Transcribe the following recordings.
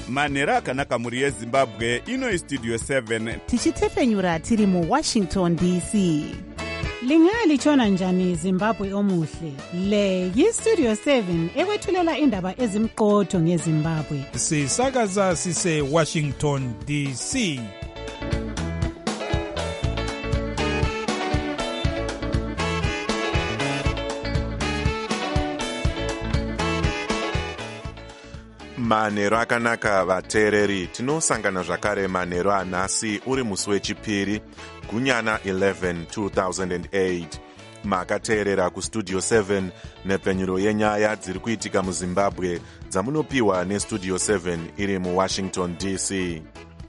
manhero akanaka mhuri yezimbabwe. Ino istudio 7 tichitefenyura tiri muWashington DC. Lingalitshona njani Zimbabwe omuhle? Le yistudio 7 ekwethulela indaba ezimqotho ngeZimbabwe. Sisakaza sise Washington DC. Manhero akanaka vateereri, tinosangana zvakare manhero anhasi uri musi wechipiri gunyana 11 2008. Makateerera kustudio 7 nepfenyuro yenyaya dziri kuitika muZimbabwe dzamunopiwa nestudio 7 iri muWashington DC.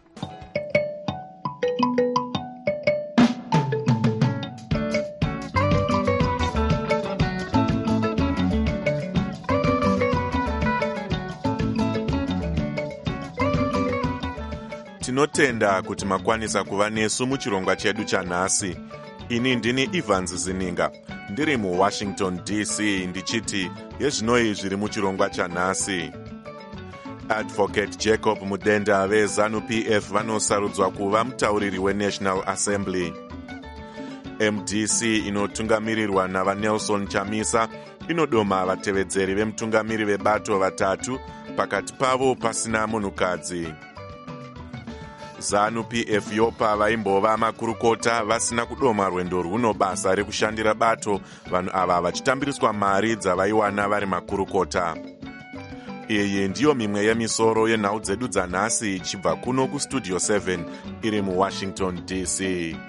Tinotenda kuti makwanisa kuva nesu muchirongwa chedu chanhasi. Ini ndini Evans Zininga, ndiri muWashington DC ndichiti yezvinoi zviri muchirongwa chanhasi. Advocate Jacob Mudenda veZANU-PF vanosarudzwa kuva mutauriri weNational Assembly. MDC inotungamirirwa navaNelson Chamisa inodoma vatevedzeri vemutungamiri vebato vatatu, pakati pavo pasina munhukadzi. ZANU-PF yopa vaimbova makurukota vasina kudoma rwendo rwuno basa rekushandira bato vanhu ava vachitambiriswa mari dzavaiwana vari makurukota. Iyi ndiyo mimwe yemisoro yenhau dzedu dzanhasi ichibva kuno kustudio 7 iri muWashington DC.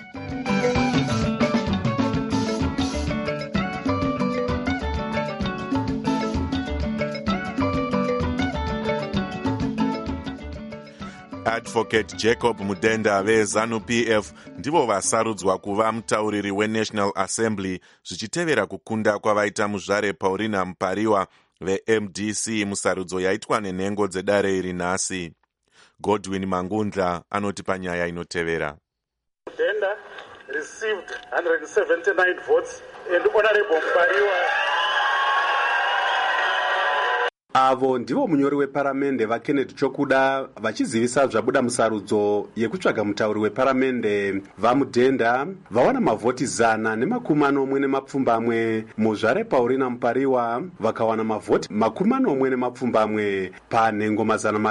Advocate Jacob Mudenda veZANU-PF ndivo vasarudzwa kuva mutauriri weNational Assembly zvichitevera kukunda kwavaita muzvare Paulina Mupariwa veMDC musarudzo yaitwa nenhengo dzedare iri nhasi. Godwin Mangundla anoti panyaya inotevera. Mudenda received 179 votes and Honorable Mupariwa. Avo ndivo munyori weparamende vaKenneth Chokuda vachizivisa zvabuda musarudzo yekutsvaga mutauri weparamende vaMudenda vawana mavhoti 191 muzvare Paulina Mupariwa vakawana mavhoti 40 panhengo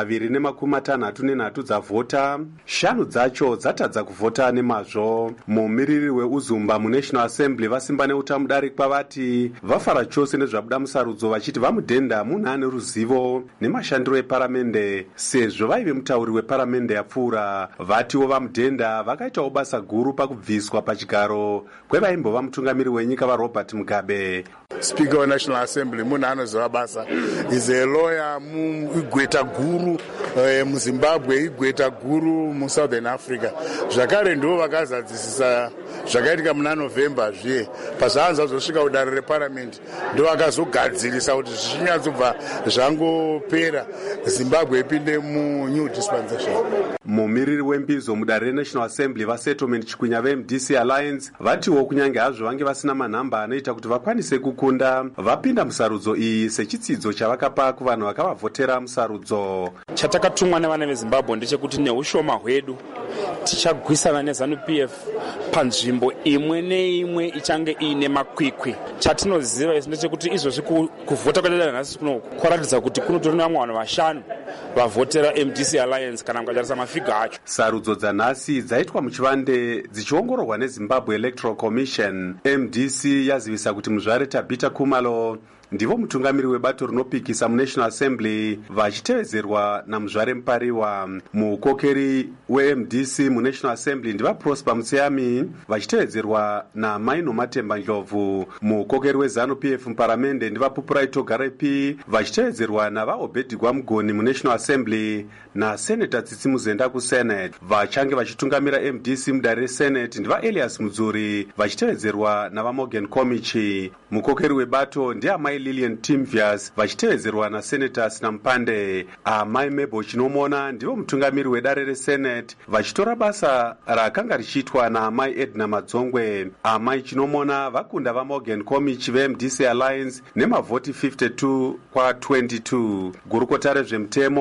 263 dzavhota. 5 dzacho dzatadza kuvhota nemazvo. Mumiriri weUzumba muNational Assembly vasimba neuta mudariki kwavati vafara chose nezvabuda musarudzo vachiti vaMudenda munhu ruzivo nemashandiro eparamende sezvo vaive mutauri weparamende yapfuura. Vatiwo vaMudenda vakaitawo basa guru pakubviswa pachigaro kwevaimbova mutungamiri wenyika vaRobert Mugabe. Speaker weNational Assembly munhu anoziva basa, is a lawyer igweta guru muZimbabwe, igweta guru muSouthern Africa. Zvakare ndivo vakazadzisisa zvakaitika muna November zviye pazvaanza zvosvika kudare reparliament, ndo vakazogadzirisa kuti zvichinyatsobva zvangopera Zimbabwe ipinde munew dispensation. Mumiriri wembizo mudare reNational Assembly vaSettlement Chikwinya veMDC Alliance vatiwo kunyange hazvo vange vasina manhamba anoita kuti vakwanise kukunda, vapinda musarudzo iyi sechitsidzo chavakapa kuvanhu vakavavhotera musarudzo. Chatakatumwa nevana veZimbabwe ndechekuti neushoma hwedu tichagwisana neZANU-PF panzvimbo imwe neimwe ichange ine makwikwi. Chatinoziva isi ndechekuti izvozvi kuvhota kwatadada nhasi kuno kwaratidza kuti kunotori nevamwe vanhu 5 vavhotera MDC Alliance kana mukatarisa mafiga acho. Sarudzo dzanhasi dzaitwa muchivande dzichiongororwa neZimbabwe Electoral Commission. MDC yazivisa kuti muzvare Tabita Kumalo ndivo mutungamiri webato rinopikisa muNational Assembly vachitevezerwa namuzvare Mupariwa. Mukokeri weMDC muNational Assembly ndiva Prosper Mutseyami vachitevezerwa naMaino Matemba Ndlovu. Mukokeri weZANU-PF muparamende ndiva Pupurai Togarepi vachitevezerwa navaObhedigwa Mugoni muNational Assembly naSenator Tsitsi Muzenda kuSenate. Vachange vachitungamira MDC mudare reSenate ndiva Elias Mudzuri vachitevezerwa navaMorgan Komichi. Mukokeri webato ndiamai Lillian Timvias vachitevezerwa naSenator Sinampande. Amai Mebo Chinomona ndivo mutungamiri wedare reSenate vachitora basa rakanga richiitwa naamai Edna Madzongwe. Amai Chinomona vakunda vaMorgan Komichi veMDC Alliance nemavhoti 52-22. Gurukota rezvemutemo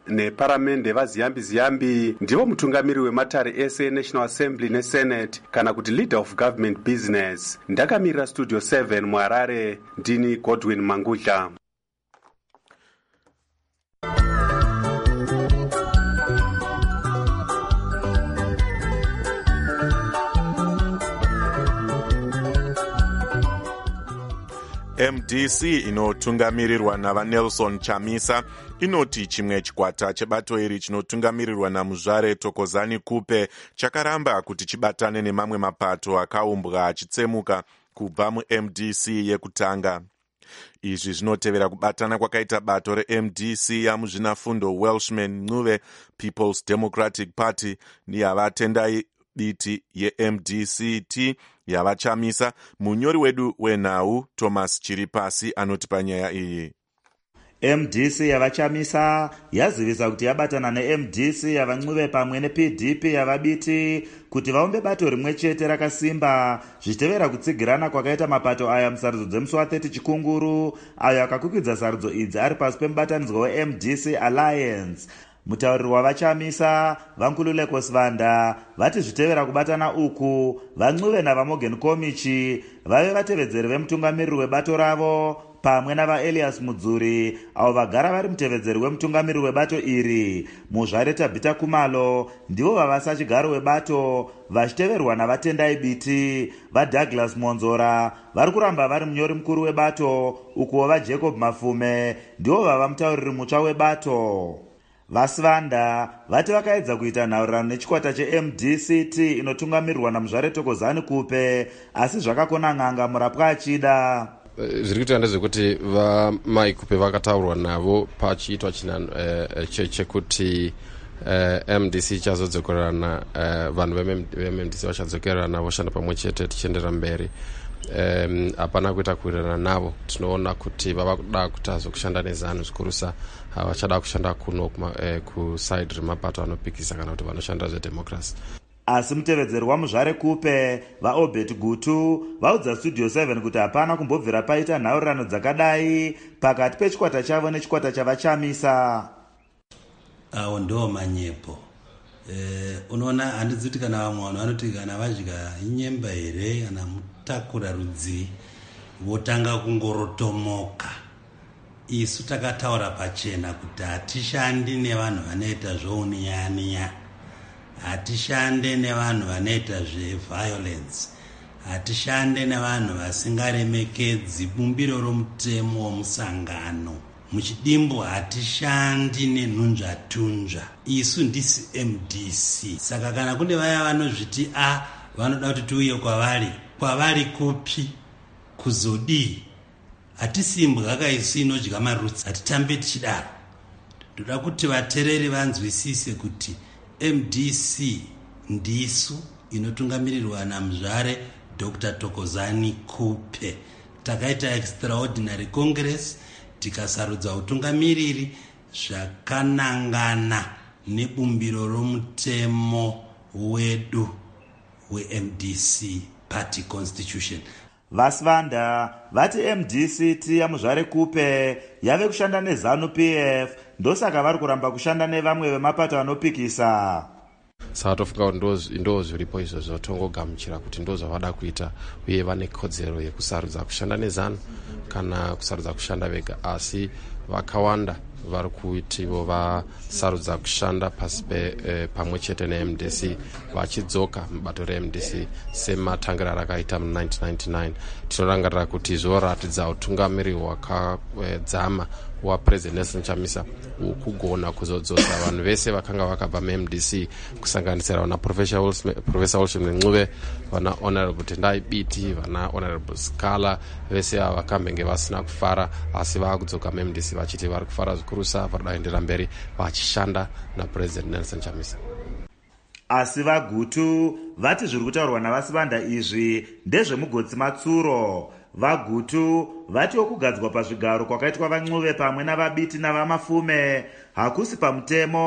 neparamende vaziyambi-ziyambi ndivo mutungamiri wematare ese eNational Assembly neSenate kana kuti Leader of Government Business. Ndakamirira Studio 7 muHarare, ndini Godwin Mangudla. MDC inotungamirirwa navaNelson Chamisa inoti chimwe chikwata chebato iri chinotungamirirwa naMuzvare Thokozani Kupe chakaramba kuti chibatane nemamwe mapato akaumbwa achitsemuka kubva muMDC yekutanga. Izvi zvinotevera kubatana kwakaita bato reMDC yamuzvinafundo Welshman Ncube People's Democratic Party neyavatendai biti yeMDCT yavachamisa. Munyori wedu wenhau Thomas Chiripasi anoti panyaya iyi. MDC yavachamisa yazivisa kuti yabatana neMDC yavaNcube pamwe nePDP yavabiti kuti vaumbe bato rimwe chete rakasimba zvichitevera kutsigirana kwakaita mapato aya musarudzo dzemusi wa30 Chikunguru ayo akakwikidza sarudzo idzi ari pasi pemubatanidzwa weMDC Alliance. Mutauriri wavachamisa Vankululeko Sivanda vati zvitevera kubatana uku vaNcube navaMorgan Komichi vave vatevedzeri vemutungamiriri webato ravo pamwe navaElias Mudzuri avo vagara vari mutevedzeri wemutungamiriri webato iri. Muzvare Tabita Kumalo ndivo vavasa chigaro webato vachiteverwa navatendai biti vaDouglas Monzora vari kuramba vari munyori mukuru webato ukuwo vaJacob Mafume ndivo vava mutauriri mutsva webato. Vasivanda vati vakaedza kuita nhaurirano nechikwata cheMDCT inotungamirirwa naMuzvare Thokozani Kupe asi zvakakona n'anga murapwa achida. Zviri kuita ndezvekuti vamai Kupe vakataurwa navo pachiitwa chekuti MDC chazodzokerana vanhu veMDC vachadzokerana voshanda pamwe chete tichiendera mberi. Hapana kuita kuwirirana navo. Tinoona kuti vava kuda kuti azokushanda nezanu zvikurusa vachada kushanda kuno kusaidi remapato anopikisa kana kuti vanoshanda zvedemocracy. Asi mutevedzeri waMuzvare Kupe vaObert Gutu vaudza Studio 7 kuti hapana kumbobvira paita nhaurirano dzakadai pakati pechikwata chavo nechikwata chavachamisa. Awo ndo manyepo. Unoona handizi kuti kana vamwe vanhu vanoti kana vadya inyemba here kana mutakura rudzi votanga kungorotomoka. Isu takataura pachena kuti hatishandi nevanhu vanoita zvouniya-niya, hatishande nevanhu vanoita zveviolence, hatishande nevanhu vasingaremekedzi bumbiro romutemo womusangano. Muchidimbo hatishandi nenhunzvatunzva. Isu ndisi MDC. Saka kana kune vaya vanozviti vanoda kuti tiuye kwavari kupi kuzodii, hatisimbwa kaisu inodya marutsi, hatitambe tichidaro. Ndoda kuti vatereri vanzwisise kuti MDC ndisu inotungamirirwa naMuzvare Dr. Thokozani Kupe. Takaita extraordinary congress tikasarudza utungamiriri zvakanangana nebumbiro romutemo wedu weMDC party constitution. Vasivanda vati MDCT yaMuzvare Kupe yave kushanda neZanu PF ndosaka vari kuramba kushanda nevamwe vemapato anopikisa. Saka tofunga kuti ndo zviripo izvo zvotongogamuchira kuti ndo zvavada kuita uye vane kodzero yekusarudza kushanda neZanu kana kusarudza kushanda vega, asi vakawanda vari kuitivo vasarudza kushanda pasi pamwe chete neMDC vachidzoka mubato reMDC sematangira rakaita mu1999. Tinorangarira kuti zvoratidza utungamiri hwakadzama waPresident Nelson Chamisa kugona kuzodzosa vanhu vese vakanga vakabva muMDC kusanganisira vana Professor Welshman Ncube, vana Honorable Tendai Biti, vana Honorable Skala, vese ava vakambenge vasina kufara asi vakudzoka muMDC vachiti vari kufara zvikurusa varikuda kuendera mberi vachishanda naPresident Nelson Chamisa. Asi vaGutu vati zviri kutaurwa navasivanda izvi ndezvemugotsi matsuro. VaGutu vati okugadzwa pazvigaro kwakaitwa vaNcube pamwe navabiti navamafume hakusi pamutemo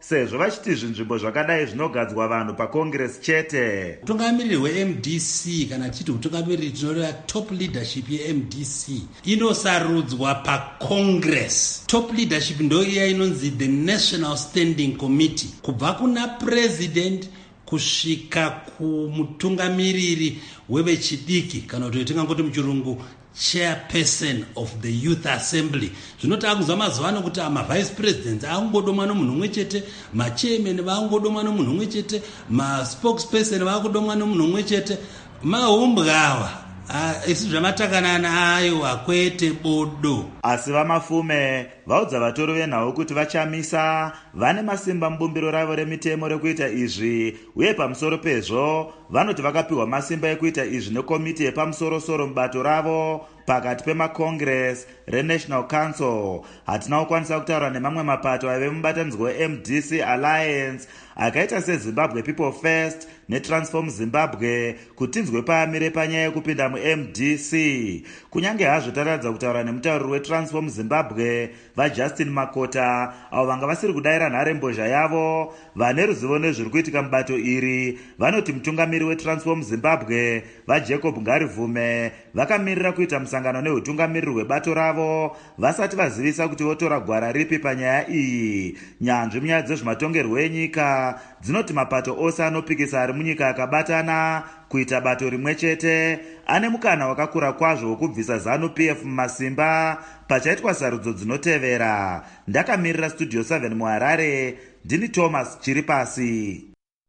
sezvo vachiti zvinzvimbo zvakadai zvinogadzwa vanhu pacongress chete. Utungamiriri hweMDC kana tichiti utungamiriri tinoreva top leadership yeMDC inosarudzwa pacongress. Top leadership ndo iya inonzi the National Standing Committee, kubva kuna president kusvika kumutungamiriri wevechidiki kana kuti tingangoti muchirungu chairperson of the youth assembly. Zvinoti akuzwa mazuva ano kuti vice presidents akungodomwa nomunhu umwe chete, machairman vakungodomwa nomunhu umwe chete, spokesperson vakudomwa nomunhu umwe chete. Mahumbwawa isi zvamatakanana ayo akwete bodo. Asi vamafume vaudza vatori venhau kuti vachamisa vane masimba mubumbiro ravo remitemo rekuita izvi, uye pamusoro pezvo vanoti vakapiwa masimba ekuita izvi nekomiti yepamusoro-soro mubato ravo pakati pemacongress renational council. Hatina kukwanisa kutaura nemamwe mapato aive mubatanidzwa weMDC alliance akaita seZimbabwe People First neTransform Zimbabwe kuti tinzwe paamire panyaya yekupinda muMDC. Kunyange hazvo taratidza kutaura nemutauriri weTransform Zimbabwe vaJustin Makota avo vanga vasiri kudayira nharembozha yavo, vane ruzivo nezviri kuitika mubato iri vanoti mutungamiri weTransform Zimbabwe vaJacob Ngarivume vakamirira kuita musangano neutungamiriri hwebato ravo vasati vazivisa kuti votora gwara ripi panyaya iyi. Nyanzvi munyaya dzezvematongerwo enyika dzinoti mapato ose anopikisa ari munyika akabatana kuita bato rimwe chete ane mukana wakakura kwazvo wokubvisa ZANU-PF mumasimba pachaitwa sarudzo dzinotevera. Ndakamirira Studio 7 muHarare, ndini Thomas Chiripasi.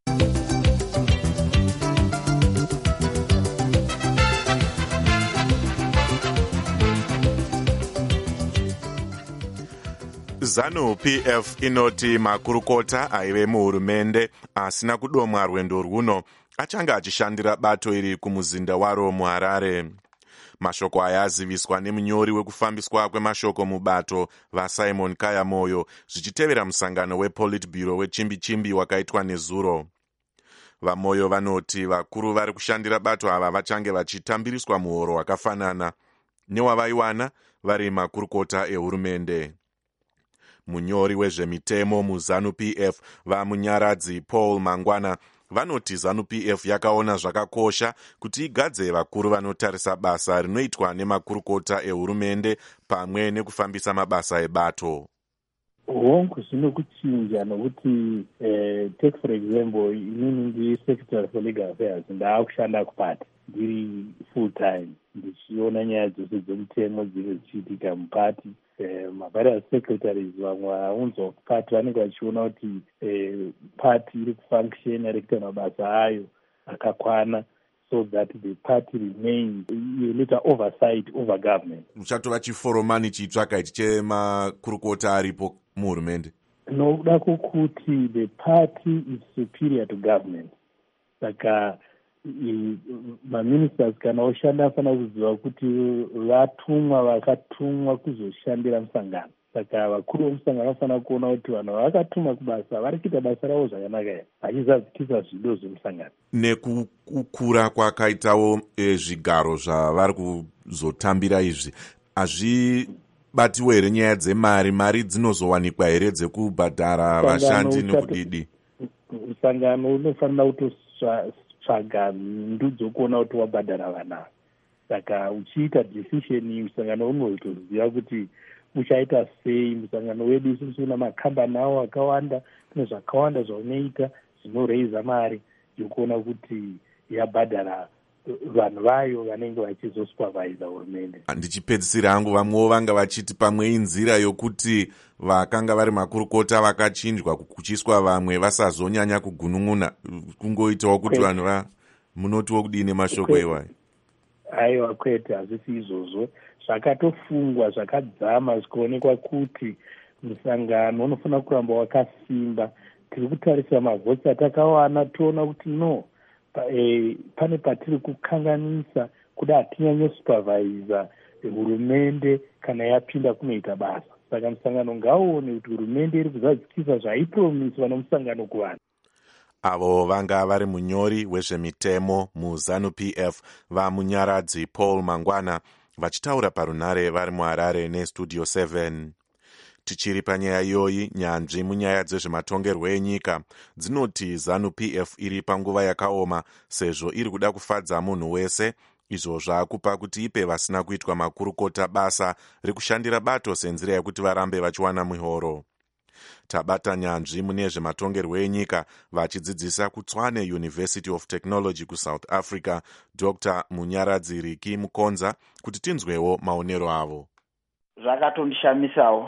ZANU-PF inoti makurukota aive muhurumende asina kudomwa rwendo rwuno achanga achishandira bato iri kumuzinda waro muHarare. Mashoko aya aziviswa nemunyori wekufambiswa kwemashoko mubato vaSimon Kayamoyo zvichitevera musangano wePolitburo wechimbi-chimbi wakaitwa nezuro. VaMoyo vanoti vakuru vari kushandira bato ava vachange vachitambiriswa muhoro hwakafanana newavaiwana vari makurukota ehurumende. Munyori wezvemitemo muZANU-PF vaMunyaradzi Paul Mangwana vanoti ZANU-PF yakaona zvakakosha kuti igadze vakuru vanotarisa basa rinoitwa nemakurukota ehurumende pamwe nekufambisa mabasa ebato. Hongu zvino kuchinja nokuti take for example inini ndisecretary for legal affairs ndaakushanda kupati ndiri full time ndichiona nyaya dzose dzemutemo dzinenge dzichiitika mupati. Mavarious secretaries vamwe vaunzwa kupati vanenge vachiona kuti pati iri kufunction iri kuita mabasa ayo akakwana so that the party remains inoita oversight over government. Muchatova chiforomani chitsvaka ichi chemakurukota aripo muhurumende. Nokuda kwokuti the party is superior to government. Saka maministers kana oshanda afana kuziva kuti vatumwa vakatumwa kuzoshandira musangano. Saka vakuru vemusangano vafana kuona kuti vanhu vakatumwa kubasa vari kuita basa ravo zvakanaka here, vachizadzikisa zvido zvemusangano. Nekukura kwakaitawo zvigaro zvavari kuzotambira izvi, hazvibatiwo here nyaya dzemari? Mari dzinozowanikwa here dzekubhadhara vashandi nekudidi? Musangano unofanira kutotsvaga ndu dzokuona kuti wabhadhara vana. Saka uchiita decision musangano unozoziva kuti uchaita sei. Musangano wedu isusu una makambani awo akawanda, kune zvakawanda zvaunoita zvinoreiza mari yokuona kuti yabhadhara vanhu vayo vanenge vachizosupervisa hurumende. Ndichipedzisira hangu vamwewo vanga vachiti pamwe inzira yokuti vakanga vari makurukota vakachinjwa kuchiswa vamwe vasazonyanya kugunun'una, kungoitawo kuti vanhu munotiwo kudini mashoko iwayo? Aiwa kwete, hazvisi izvozvo. Zvakatofungwa zvakadzama zvikaonekwa kuti musangano unofanira kuramba wakasimba. Tiri kutarisa mavhotsi atakawana toona kuti no, pane patiri kukanganisa kuda hatinyanyosupervisa hurumende kana yapinda kunoita basa. Saka musangano ngauone kuti hurumende iri kuzadzikisa zvaipromiswa nomusangano kuvanhu. Avo vanga vari munyori wezvemitemo muZANU-PF vaMunyaradzi Paul Mangwana vachitaura parunhare vari muHarare neStudio 7. Tichiri panyaya iyoyi, nyanzvi munyaya dzezvematongerwo enyika dzinoti ZANU-PF iri panguva yakaoma sezvo iri kuda kufadza munhu wese, izvo zvaakupa kuti ipe vasina kuitwa makurukota basa rekushandira bato senzira yekuti varambe vachiwana mihoro. Tabata nyanzvi mune zvematongerwo enyika vachidzidzisa kuTshwane University of Technology kuSouth Africa, Dr. Munyaradzi Riki Mukonza, kuti tinzwewo maonero avo. Zvakatondishamisawo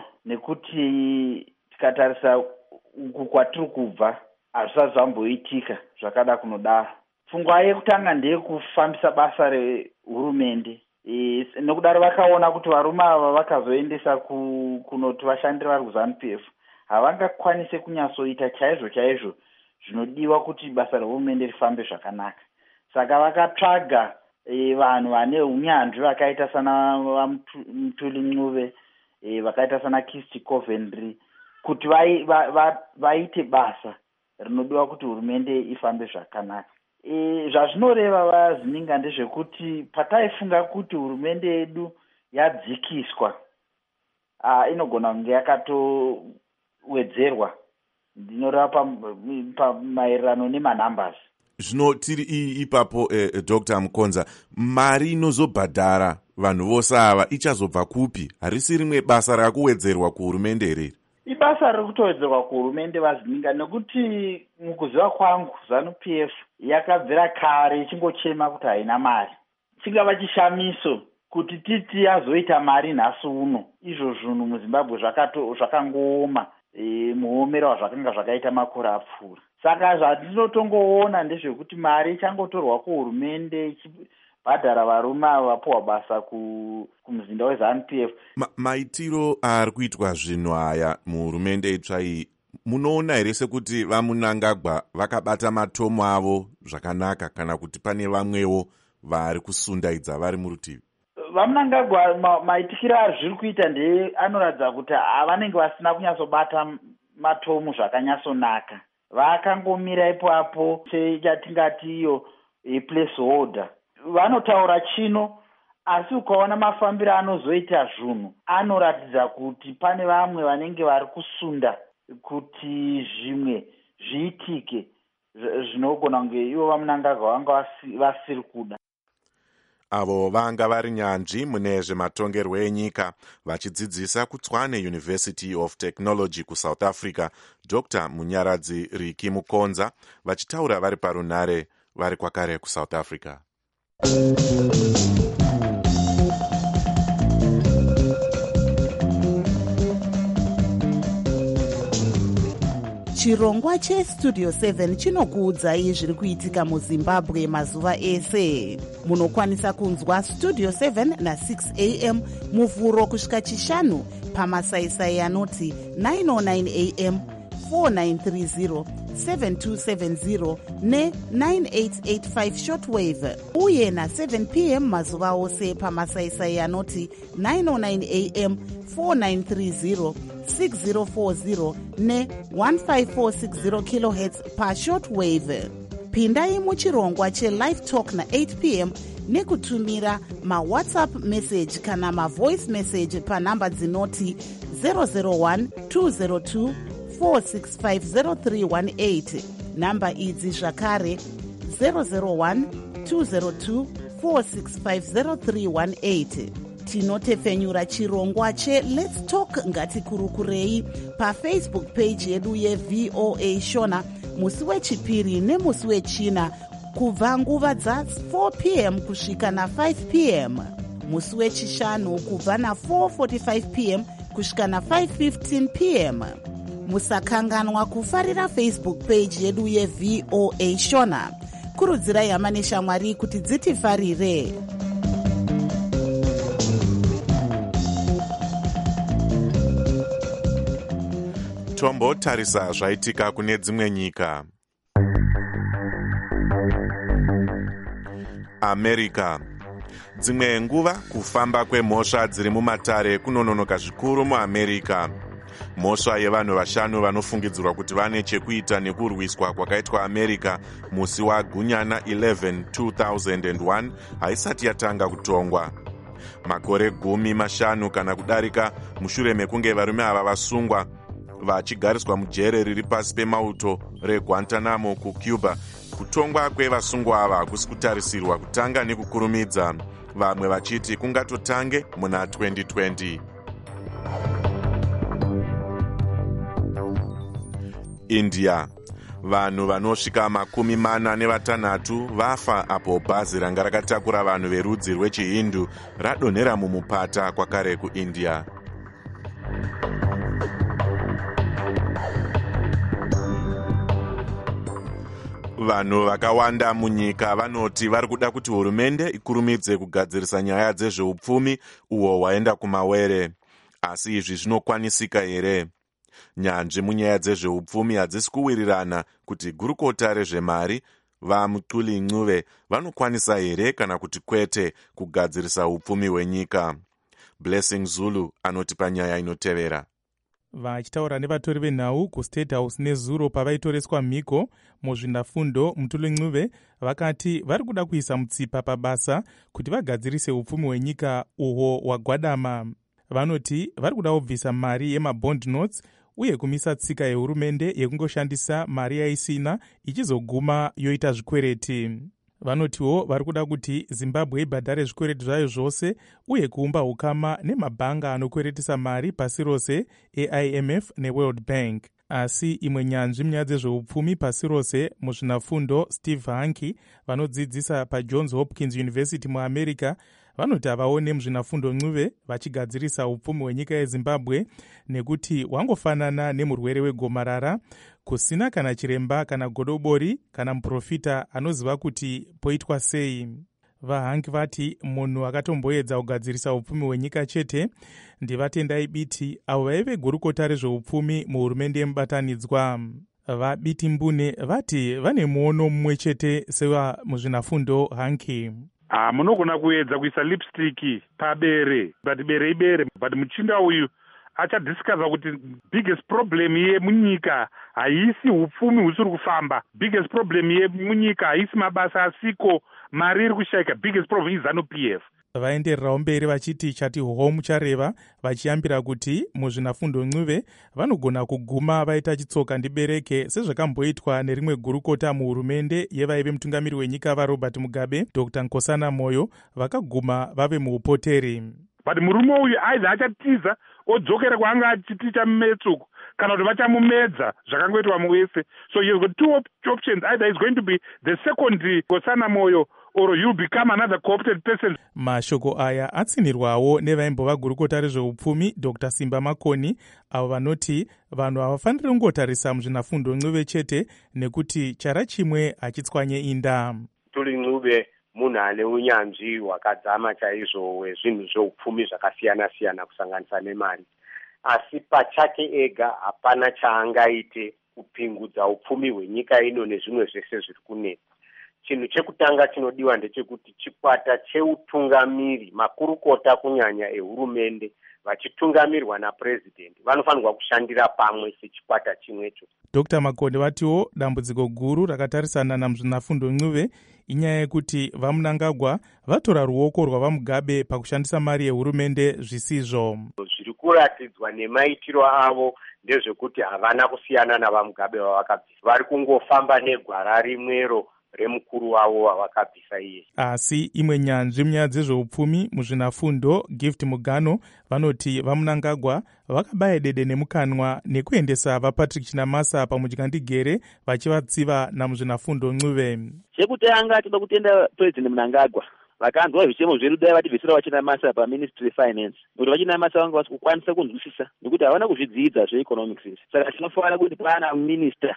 nekuti tikatarisa uku kwatiri kubva hazvisazvamboitika zvakada kunodaro. Pfungwa yekutanga ndeyekufambisa basa rehurumende. Nokudaro vakaona kuti varume ava vakazoendesa kunoti vashandire vari kuZANU-PF havangakwanise kunyatsoita chaizvo zvinodiwa kuti basa rehurumende rifambe zvakanaka. Saka vakatsvaga vanhu vane unyanzvi vakaita sana Mutuli Ncube, vakaita sana Kirsty Coventry, kuti vaite basa rinodiwa kuti hurumende ifambe zvakanaka. Zvazvinoreva vazininga ndezvekuti pataifunga kuti hurumende yedu yadzikiswa, inogona kunge yakatowedzerwa, ndinoreva maererano nemanumbers. Zvino tiri ipapo Dr. Mukonza, mari inozobhadhara vanhu vose ava ichazobva kupi? Harisi rimwe basa rakuwedzerwa kuhurumende here? Ibasa rikutowedzerwa kuhurumende vazininga, nekuti mukuziva kwangu ZANU-PF yakabvira kare ichingochema kuti haina mari. Chingava chishamiso kuti titi yazoita mari nhasi uno. Izvo zvinhu muZimbabwe zvakangooma, muomera wazvakanga zvakaita makore apfuura. Saka zvatinotongoona ndezvekuti mari ichangotorwa kuhurumende ichibhadhara varume ava vapuwa basa kumuzinda weZANU-PF. Maitiro ari kuitwa zvinhu haya muhurumende itsva iyi, munoona here sekuti vaMunangagwa vakabata matomo avo zvakanaka, kana kuti pane vamwewo vari kusundaidza vari murutivi? VaMunangagwa maitikiro azviri kuita anoratidza kuti vanenge vasina kunyatsobata matomo zvakanyatsonaka. Vakangomira ipapo sechatingati iyo placeholder. Vanotaura chino, asi ukaona mafambiro anozoita zvinhu anoratidza kuti pane vamwe vanenge vari kusunda kuti zvimwe zviitike zvinogona kunge ivo vaMunangagwa vanga vasiri kuda. Avo vanga vari nyanzvi mune zvematongerwo enyika vachidzidzisa kuTshwane University of Technology kuSouth Africa, Dr. Munyaradzi Riki Mukonza, vachitaura vari parunhare vari kwakare kuSouth Africa. Chirongwa cheStudio 7 chinokuudzai zviri kuitika muZimbabwe mazuva ese. Munokwanisa kunzwa Studio 7 na6 am muvhuro kusvika chishanu pamasaisai anoti 909 am, 4930, 7270 ne9885 shortwave, uye na7 pm mazuva ose pamasaisai anoti 909 am, 4930, 6040 ne1546 kHz pashortwave. Pindai muchirongwa chelive talk na8 pm nekutumira mawhatsapp message kana mavoice message panhamba dzinoti 001 202 4650318. Namba idzi zvakare 001 202 4650318. Tinotefenyura chirongwa cheLet's Talk ngatikurukurei pafacebook page yedu yeVOA Shona musi wechipiri nemusi wechina kubva nguva dza4 pm kusvika na5 pm, musi wechishanu kubva na4:45 pm kusvika na5:15 pm. Musakanganwa kufarira Facebook page yedu yeVOA Shona. Kurudzirai hama neshamwari kuti dzitifarire. Tombotarisa zvaitika kune dzimwe nyika. America. Dzimwe nguva kufamba kwemhosva dziri mumatare kunononoka zvikuru muAmerica. Mhosva yevanhu vashanu vanofungidzirwa kuti vane chekuita nekurwiswa kwakaitwa America musi waGunyana 11, 2001 haisati yatanga kutongwa. makore 15 kana kudarika mushure mekunge varume ava vasungwa vachigariswa mujere riri pasi pemauto reGuantanamo kucuba. Kutongwa kwevasungwa ava hakusi kutarisirwa kutanga nekukurumidza, vamwe vachiti kungatotange muna 2020. India. Vanhu vanosvika 46 vafa apo bhazi ranga rakatakura vanhu verudzi rwechihindu radonhera mumupata kwakare kuIndia. Vanhu vakawanda munyika vanoti vari kuda kuti hurumende ikurumidze kugadzirisa nyaya dzezveupfumi uwo hwaenda kumawere. Asi izvi zvinokwanisika here? Nyanzvi munyaya dzezveupfumi hadzisi kuwirirana kuti gurukota rezvemari vaMutuli Ncube vanokwanisa here kana kuti kwete kugadzirisa upfumi hwenyika. Blessing Zulu anoti panyaya inotevera. Vachitaura nevatori venhau kuState House nezuro pavaitoreswa mhiko muzvinafundo, Mutuli Ncube vakati vari kuda kuisa mutsipa pabasa kuti vagadzirise upfumi hwenyika uhwo hwagwadama. Vanoti vari kuda kubvisa mari yemabond notes uye kumisa tsika yehurumende yekungoshandisa mari yaisina ichizoguma yoita zvikwereti. Vanotiwo vari kuda kuti Zimbabwe ibhadhare zvikwereti zvayo zvose uye kuumba hukama nemabhanga anokweretesa mari pasi rose eIMF neWorld Bank. Asi imwe nyanzvi munyaya dzezveupfumi pasi rose muzvinafundo, Steve Hanke, vanodzidzisa paJohns Hopkins University muAmerica, vanoti havaone muzvinafundo Ncube vachigadzirisa upfumi hwenyika yeZimbabwe nekuti wangofanana nemurwere wegomarara, kusina kana chiremba kana godobori kana muprofita anoziva kuti poitwa sei. VaHanke vati munhu akatomboedza kugadzirisa upfumi hwenyika chete ndivatendai Biti, avo vaive gurukota rezveupfumi muhurumende yemubatanidzwa. VaBiti Mbune vati vane muono mumwe chete sewa muzvinafundo Hanke. Munogona kuedza kuisa lipstick pabere, but bere ibere, but muchinda uyu achadisikaza kuti biggest problem yemunyika haisi upfumi husiri kufamba. Biggest problem yemunyika haisi mabasa asiko, mari iri kushaika. Biggest problem is ZANU-PF. Vaendererawo mberi vachiti chati home chareva, vachiyambira kuti muzvinafundo Ncube vanogona kuguma vaita chitsoka ndibereke sezvakamboitwa nerimwe gurukota muhurumende yevaive mutungamiri wenyika vaRobert Mugabe, Dr. Nkosana Moyo, vakaguma vave muupoteri. But murume uyu aidha achatiza odzokera kwaanga achiticha mumetsuko kana kuti vachamumedza zvakangoitwa muwese. So he has got two options. Either he's going to be the second Nkosana Moyo or you become another co-opted person. Mashoko aya atsinirwawo nevaimbova gurukota rezveupfumi Dr. Simba Makoni, avo vanoti vanhu havafaniri kungotarisa muzvinafundo Ncube chete nekuti chara chimwe hachitswanye inda. Mutuli Ncube munhu ane unyanzvi hwakadzama chaizvo hwezvinhu zveupfumi zvakasiyana-siyana kusanganisa nemari. Asi pachake ega hapana chaangaite kupingudza upfumi hwenyika ino nezvimwe zvese zviri kunetsa. Chinhu chekutanga chinodiwa ndechekuti chikwata cheutungamiri, makurukota kunyanya ehurumende vachitungamirwa napresident vanofanirwa kushandira pamwe sechikwata chimwecho. Dr. Makoni vatiwo dambudziko guru rakatarisana namuzvinafundo Ncube inyaya yekuti vaMnangagwa vatora ruoko rwavaMugabe pakushandisa mari yehurumende zvisizvo. Zviri kuratidzwa nemaitiro avo ndezvekuti havana kusiyana navaMugabe vavakabvisa, vari kungofamba negwara rimwero remukuru wavo wavakabvisa iye. Asi imwe nyanzvi munyaya dzezveupfumi muzvinafundo, Gift Mugano, vanoti vaMnangagwa vakabaya dede nemukanwa nekuendesa vaPatrick Chinamasa pamudyandegere vachivatsiva namuzvinafundo Ncube. Chekutanga toda kutenda President Mnangagwa vakanzwa zvichemo zvedu dai vativhisira vachinamasa paministry finance, kuti vachinamasa vanga vasi kukwanisa kunzwisisa nekuti havana kuzvidzidza zveeconomics izvi. Saka tinofanira kuti pana minister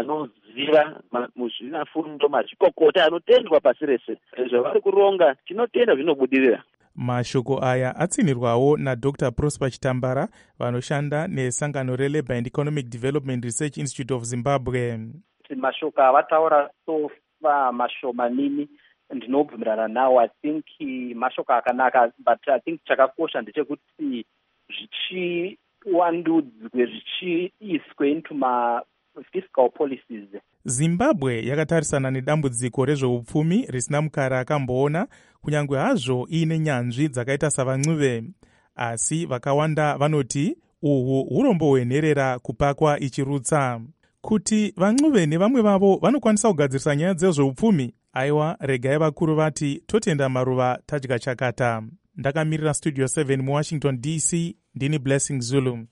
vanoziva muzvinafundo, mazvikokota anotendwa pasi rese, zvavari kuronga tinotenda zvinobudirira. Mashoko aya atsinirwawo naDr. Prosper Chitambara vanoshanda nesangano reLabour and Economic Development Research Institute of Zimbabwe. Mashoko avataura sofa mashomanini ndinobvumirana nawo. I think mashoko akanaka, but I think chakakosha ndechekuti zvichiwandudzwe zvichiiswe into fiscal policies. Zimbabwe yakatarisana nedambudziko rezveupfumi risina mukara akamboona, kunyange hazvo iine nyanzvi dzakaita savancuve. Asi vakawanda vanoti uhwu hurombohwenerera kupakwa ichirutsa. Kuti vancuve nevamwe vavo vanokwanisa kugadzirisa nyaya dzezveupfumi, aiwa, regai vakuru vati totenda maruva tadya chakata. Ndakamirira Studio 7 muWashington DC, ndini Blessing Zulu.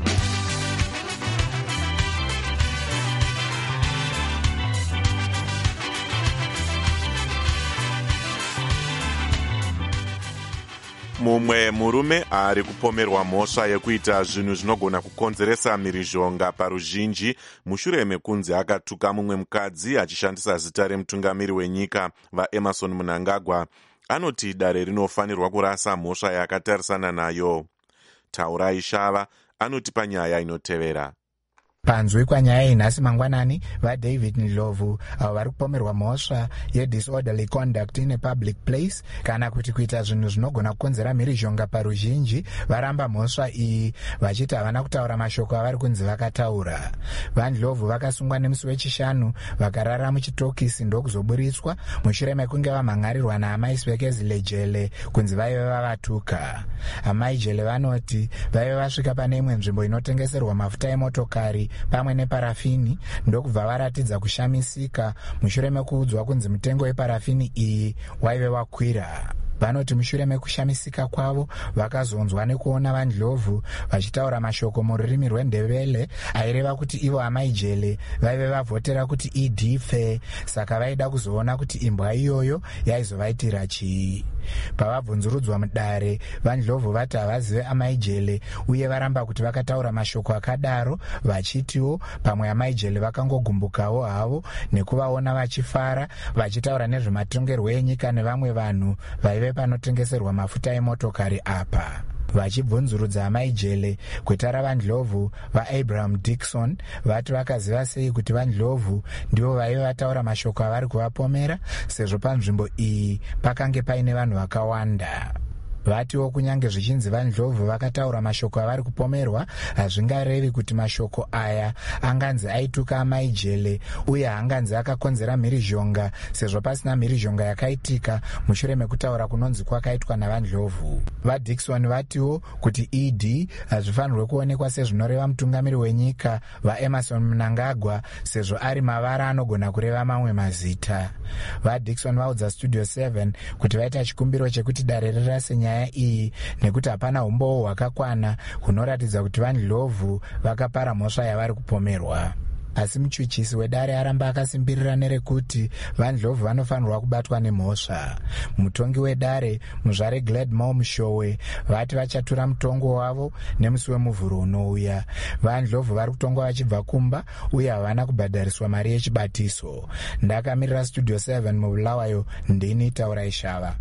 Mumwe murume ari kupomerwa mhosva yekuita zvinhu zvinogona kukonzeresa mhirizhonga paruzhinji mushure mekunzi akatuka mumwe mukadzi achishandisa zita remutungamiri wenyika vaEmmerson Mnangagwa. Anoti dare rinofanirwa kurasa mhosva yakatarisana nayo. Taurai Shava anoti panyaya inotevera. Panzwi kwanyaya inhasi mangwanani, vaDavid Ndlovu avo vari kupomerwa mhosva yedisorderly conduct in a public place kana kuti kuita zvinhu zvinogona kukonzera mhirizhonga paruzhinji varamba mhosva iyi vachiti havana kutaura mashoko avari kunzi vakataura. VaNdlovu vakasungwa nemusi wechishanu vakarara muchitokisi ndokuzoburitswa mushure mekunge vamhangarirwa naamai Sibekezile Jele kunzi vaive vavatuka. Amai Jele vanoti vaive vasvika pane imwe nzvimbo inotengeserwa mafuta emotokari pamwe neparafini ndokubva varatidza kushamisika mushure mekuudzwa kunzi mutengo weparafini iyi waive wakwira. Vanoti mushure mekushamisika kwavo vakazonzwa nekuona vaNdlovu vachitaura mashoko mururimi rweNdebele aireva kuti ivo amai Jele vaive vavhotera kuti idife, saka vaida kuzoona kuti imbwa iyoyo yaizovaitira chii. Pavabvunzurudzwa mudare, vaNdlovu vati havazive amai Jele uye varamba kuti vakataura mashoko akadaro, vachitiwo pamwe amai Jele vakangogumbukawo havo nekuvaona vachifara vachitaura nezvematongerwo enyika nevamwe vanhu vaive panotengeserwa mafuta emotokari apa. Vachibvunzurudza amai Jele kweta ravaNdlovu vaAbraham Dixon vati vakaziva sei kuti vaNdlovu ndivo vaive vataura mashoko avari kuvapomera sezvo panzvimbo iyi pakange paine vanhu vakawanda. Vatiwo kunyange zvichinzi vaNdlovu vakataura mashoko avari kupomerwa, hazvingarevi kuti mashoko aya anganzi aituka amai Jele uye haanganzi akakonzera mhirizhonga sezvo pasina mhirizhonga yakaitika mushure mekutaura kunonzi kwakaitwa navaNdlovu. VaDixon vatiwo kuti ED hazvifanirwe kuonekwa sezvinoreva mutungamiri wenyika vaEmmerson Mnangagwa sezvo ari mavara anogona kureva mamwe mazita. VaDixon vaudza Studio 7 kuti vaita chikumbiro chekuti dare rirase nyaya iyi nekuti hapana umbowo hwakakwana hunoratidza kuti vaNdlovu vakapara mhosva yavari kupomerwa. Asi muchuchisi wedare aramba akasimbirira nerekuti vaNdlovu vanofanirwa kubatwa nemhosva. Mutongi wedare muzvare Gladmore Mushowe vati vachatura mutongo wavo nemusi wemuvhuro unouya. vaNdlovu vari kutongwa vachibva kumba uye havana kubhadhariswa mari yechibatiso. Ndakamirira Studio 7 mubulawayo, ndini Taurai Shava.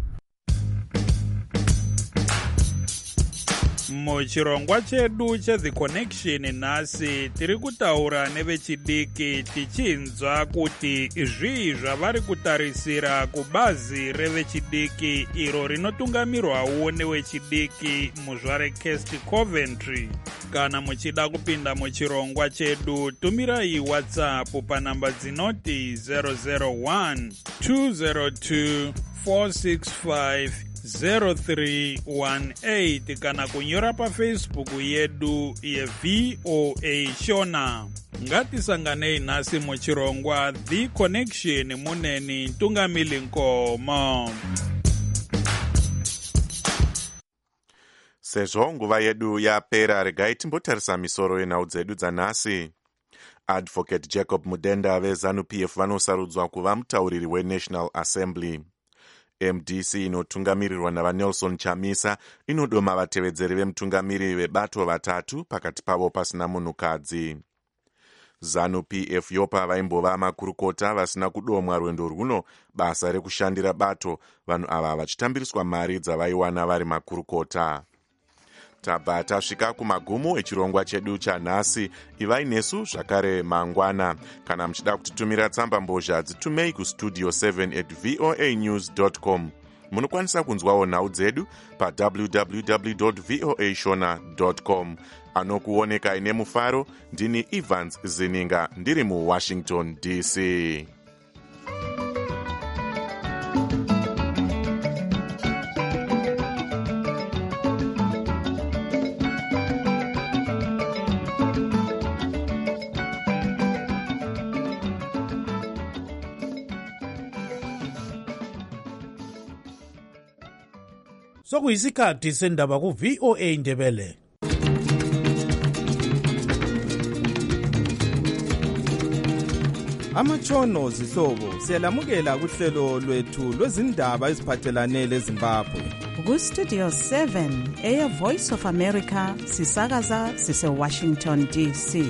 Muchirongwa chedu cheThe Connection nhasi tiri kutaura nevechidiki tichinzwa kuti zvii zvavari kutarisira kubazi revechidiki iro rinotungamirwawo newechidiki muzvare Kest Coventry. Kana muchida kupinda muchirongwa chedu, tumirai WhatsApp panhamba dzinoti 001 202 465 0318 kana kunyora paFacebook yedu yeVOA Shona. Ngatisanganei nhasi muchirongwa The Connection muneni Ntungamili Nkomo. Sezvo nguva yedu yapera, regai timbotarisa misoro yenhau dzedu dzanhasi. Advocate Jacob Mudenda veZANU-PF vanosarudzwa kuva mutauriri weNational Assembly. MDC inotungamirirwa navaNelson Chamisa inodoma vatevedzeri vemutungamiri vebato vatatu, pakati pavo pasina munhukadzi. ZANU-PF yopa vaimbova makurukota vasina kudomwa rwendo rwuno basa rekushandira bato, vanhu ava vachitambiriswa mari dzavaiwana vari makurukota. Tabva tasvika kumagumo echirongwa chedu chanhasi. Ivai nesu zvakare mangwana. Kana muchida kutitumira tsamba mbozha, dzitumei kustudio7@voanews.com. munokwanisa kunzwawo nhau dzedu pa www.voashona.com. anokuoneka ine mufaro ndini Evans Zininga ndiri muWashington DC. Sokuyisikhathi sendaba ku VOA Indebele. Amatshono zihlobo siyalamukela kuhlelo lwethu lwezindaba eziphathelane leZimbabwe. Ku Studio 7 eya Voice of America sisakaza sise Washington DC.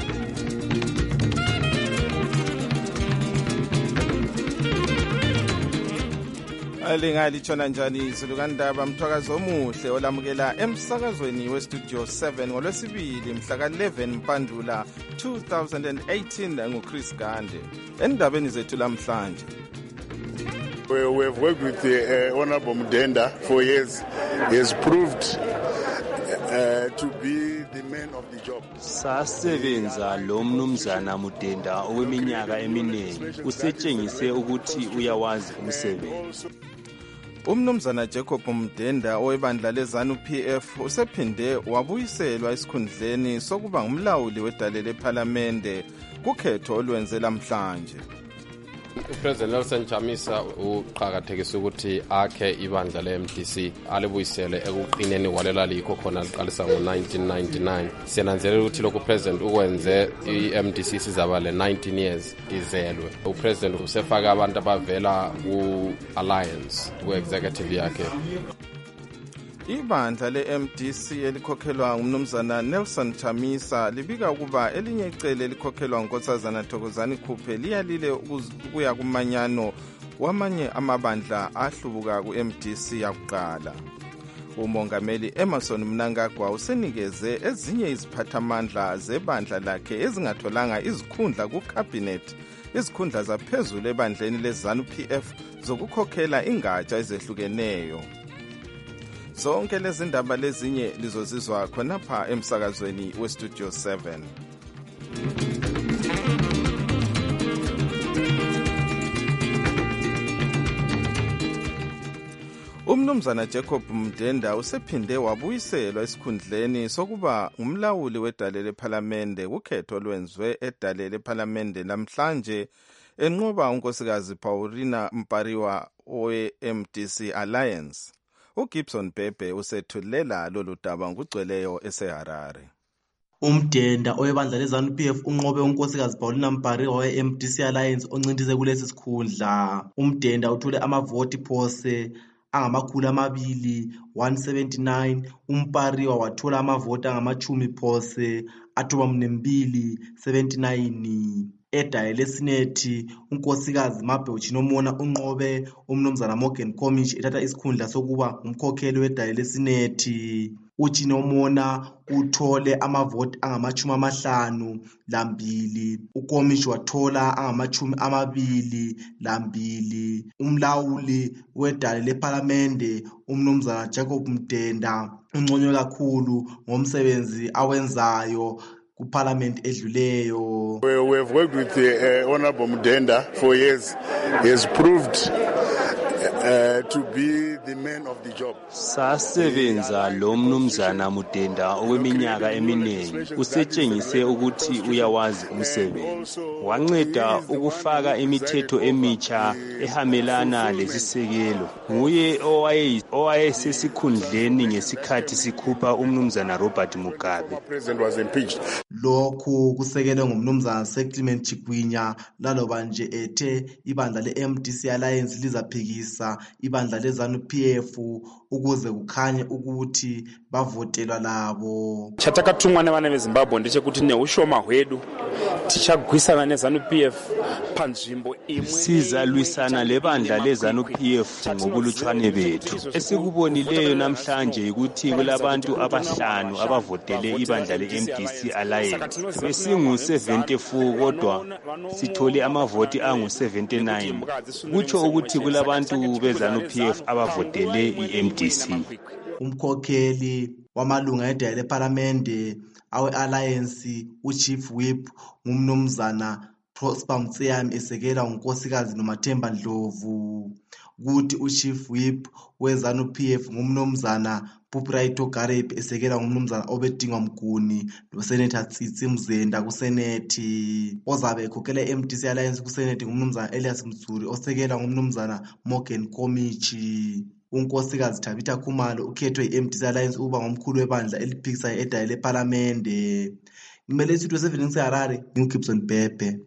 Lingalithona njani izulukandaba mthwakazi omuhle olamukela emsakazweni westudio 7 ngolwesibili mhla ka-11 Mpandula 2018 nguChris Gande. Endabeni zethu lamhlanje, we have worked with the Honorable Mudenda for years. He has proved to be the man of the job. Sasebenza lo mnumzana Mudenda okweminyaka eminingi, usetshengise ukuthi uyawazi umsebenzi. Umnumzana Jacob Mudenda owebandla leZANU-PF usephinde wabuyiselwa esikhundleni sokuba ngumlawuli wedale lephalamende kukhetho olwenze lamhlanje. uPresident Nelson Chamisa uqhakathekisa ukuthi akhe ibandla le-MDC alibuyisele ekuqineni walelalikho khona liqalisa ngo-1999. Siyananzelela ukuthi lokhu uPresident ukwenze i-MDC sizaba le-19 years izelwe. uPresident usefaka abantu abavela ku-Alliance ku-executive yakhe. Ibandla le-MDC elikhokhelwa ngumnumzana Nelson Chamisa libika ukuba elinye icele elikhokhelwa ngunkosazana Thokozani Khuphe liyalile ukuya kumanyano wamanye amabandla ahlubuka ku-MDC yakuqala. Umongameli Emmerson Mnangagwa usenikeze ezinye iziphathamandla zebandla lakhe ezingatholanga izikhundla ku-cabinet, izikhundla zaphezulu ebandleni leZANU-PF zokukhokhela ingatsha ezehlukeneyo. Zonke lezi ndaba lezinye lizozizwa khonapha emsakazweni westudio 7. Umnumzana Jacob Mudenda usephinde wabuyiselwa esikhundleni sokuba ngumlawuli wedale lephalamende kukhetho olwenzwe edale lephalamende namhlanje enqoba unkosikazi Paulina Mpariwa owe-MDC Alliance. uGibson Bhebhe usethulela lolu daba ngugcweleyo eseHarare. Umdenda owebandla leZANU-PF unqobe unkosikazi Paulina Mpariwa we-MDC Alliance oncintise kulesi sikhundla. Umdenda uthole amavoti phose angama279, uMpariwa wathola amavoti angama10 phose athoba mnembili 79. Edaye leSenethi unkosikazi Mabel Chinomona unqobe umnumzana Morgan Komish ethatha isikhundla sokuba umkhokheli wedaye leSenethi. uChinomona uthole amavoti angama52, uKomish wathola angama22. Umlawuli wedale lephalamende umnumzana Jacob Mudenda unconywe kakhulu ngomsebenzi awenzayo kuParliament edluleyo. We have worked with the Honorable Mudenda for years. He has proved to be the man of the job. Sasebenza lo mnumzana Mudenda okweminyaka eminingi, usetshengise ukuthi uyawazi umsebenzi. Wanceda ukufaka imithetho emitsha ehamelana lesisekelo. Nguye owayesesikhundleni ngesikhathi sikhupha umnumzana Robert Mugabe. President was impeached. Lokhu kusekelwe ngumnumzana Clement Chigwinya laloba nje ethe ibandla le-MDC Alliance lizaphikisa ibandla leZANU-PF ukuze kukhanye ukuthi bavotelwa labo. Chatakatumwa nevana veZimbabwe ndechekuti neushoma hwedu tichagwisana neZANU-PF panzvimbo imwe. Sizalwisana lebandla leZANU-PF ngobulutshwane bethu. Esikubonileyo namhlanje ukuthi kulabantu aba5 abavotele ibandla le-MDC Alliance. Besingu-74 kodwa sithole amavoti angu-79. Kutsho ukuthi kulabantu beZANU-PF abavotele i-MDC. Umkhokheli wamalunga edaya leParlamente awe-Alliance uChief Whip ngumnumzana Prosper Mtseyami esekela unkosikazi Nomathemba Ndlovu. Kuthi uChief Whip weZANU-PF ngumnumzana Pupraito Gareb esekela ngumnumzana Obedingwa Mguni noSenator Tsitsi Mzenda kuSenethi. Ozabe ekhokhela i-MDC Alliance kuSenethi ngumnumzana Elias Mtsuri osekela ngumnumzana Morgan Komichi. Unkosikazi Tabitha Khumalo ukhethwe i-MDC Alliance uba ngomkhulu webandla eliphikisayo edaya leParlamente. Ngimele isitho 7 ngiseHarare ngingibson Bhebhe.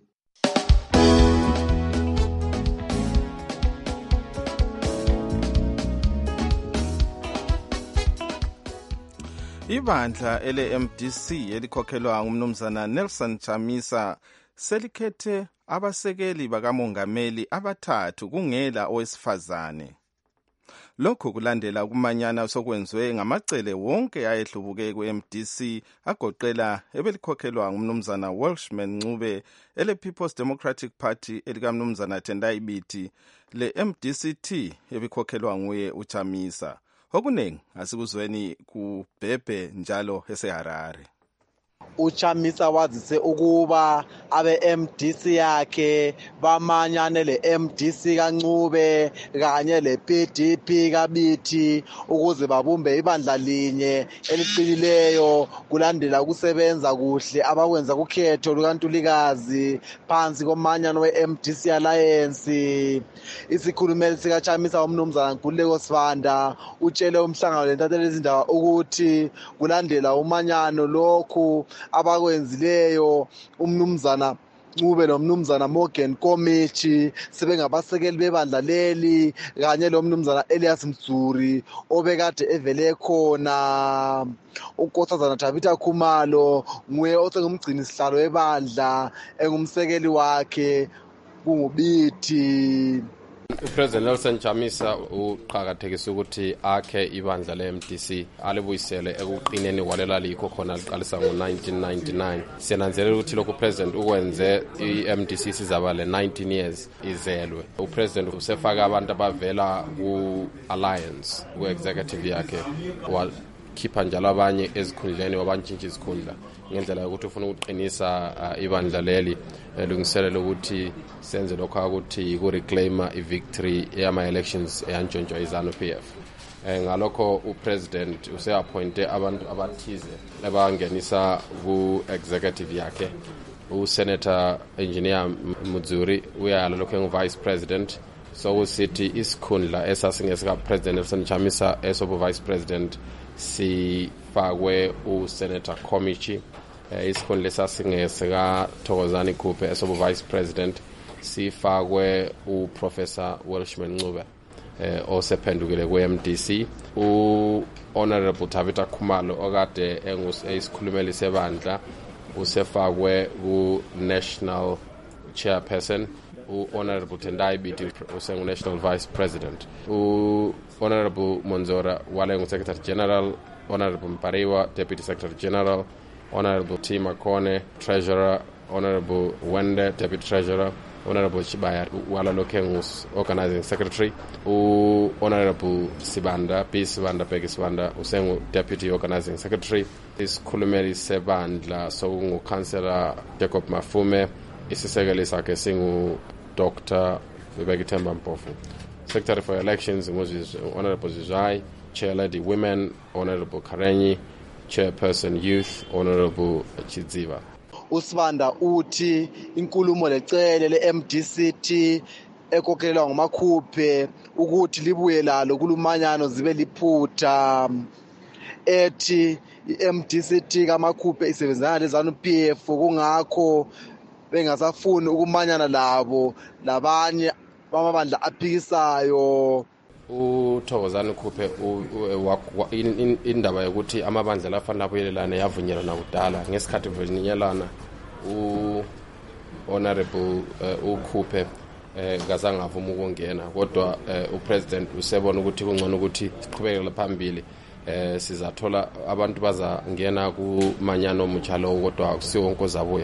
Ibandla ele-MDC elikhokhelwa ngumnumzana Nelson Chamisa selikhethe abasekeli bakamongameli abathathu kungela owesifazane. Lokhu kulandela ukumanyana sokwenziwe ngamacele wonke ayehlubuke ku-MDC agoqela ebelikhokhelwa ngumnumzana Welshman Ncube ele-People's Democratic Party elikamnumzana Tendai Biti le-MDC-T ebikhokhelwa nguye uChamisa. Okuningi asikuzweni kuBhebhe njalo eseHarare. uChamisa wazise ukuba abe-MDC yakhe bamanyane le-MDC kaNcube kanye le-PDP kaBithi ukuze babumbe ibandla linye eliqinileyo kulandela ukusebenza kuhle abakwenza kukhetho lukaNtulikazi phansi komanyano we-MDC Alliance. Isikhulumeli sikaChamisa umnumzana Nkululeko Sivanda utshele umhlangano lentatheleli izindaba ukuthi kulandela umanyano lokhu abakwenzileyo umnumzana Ncube nomnumzana Morgan Komichi sebengabasekeli bebandla leli kanye lo mnumzana Elias Mtsuri obekade evele khona. Unkosazana Tabitha Khumalo nguye osengumgcini sihlalo webandla engumsekeli wakhe kunguBithi. uPresident Nelson Chamisa uqhakathekisa ukuthi akhe ibandla le-MDC alibuyisele ekuqineni walela likho khona liqalisa ngo-1999. Siyananzelela ukuthi lokhu uPresident ukwenze i-MDC sizaba le-19 years izelwe. uPresident usefaka abantu abavela ku-Alliance ku-executive yakhe wakhipha njalo abanye ezikhundleni wabantshintsha izikhundla ngendlela yokuthi ufuna ukuqinisa ibandla leli lungiselela ukuthi senze lokho ukuthi ku-reclaima i-victory eyama-elections eyantshontshwa iZANU-PF. Ngalokho uPresident use-appointe abantu abathize abangenisa ku-executive yakhe. uSenator Engineer Muzuri uyala lokho engu-Vice President. So usithi isikhundla esasingesika-President Nelson Chamisa esobu-Vice President sifakwe uSenator Komichi. Isikhundla esasingesika Thokozani Khuphe esobu-Vice President sifakwe uProfessor Welshman Ncube osephendukile ku-MDC. u-Honorable Tabitha Khumalo okade engisikhulumeli sebandla usefakwe ku-National Chairperson. u-Honorable Tendai Biti usengu-National Vice President. u-Honorable Monzora wale ngu-Secretary General. Honorable Mpariwa Deputy Secretary General. Honorable T. Makone Treasurer. Honorable Wende Deputy Treasurer. Honorable Chibaya wala lokengus Organizing Secretary. u-Honorable Sibanda P. Sibanda Peggy Sibanda usengu Deputy Organizing Secretary. isikhulumeli sebandla sokungu-Councillor Jacob Mafume. isisekeli sakhe singu Dr. Vibekithemba Mpofu. Secretary for Elections Honorable Zizai. Chair Lady Women Honorable Karenyi. Chairperson Youth Honorable Chidziva. Usibanda uthi inkulumo lecele le-MDC-T ekokhelwa nguMakhuphe ukuthi libuye lalo kulumanyano zibe liphutha. Ethi i-MDC-T kaMakhuphe isebenzana leZANU-PF kungakho bengasafuni ukumanyana labo labanye bamabandla aphikisayo. uThokozani Khuphe indaba yokuthi amabandla lafanele abuyelelane yavunyelana kudala ngesikhathi vunyelana u-Honorable uKhuphe ngazange avuma ukungena kodwa uPresident usebona ukuthi kungcono ukuthi siqhubekele phambili sizathola abantu bazangena kumanyano omutsha lowo kodwa kusiwonke ozabuye.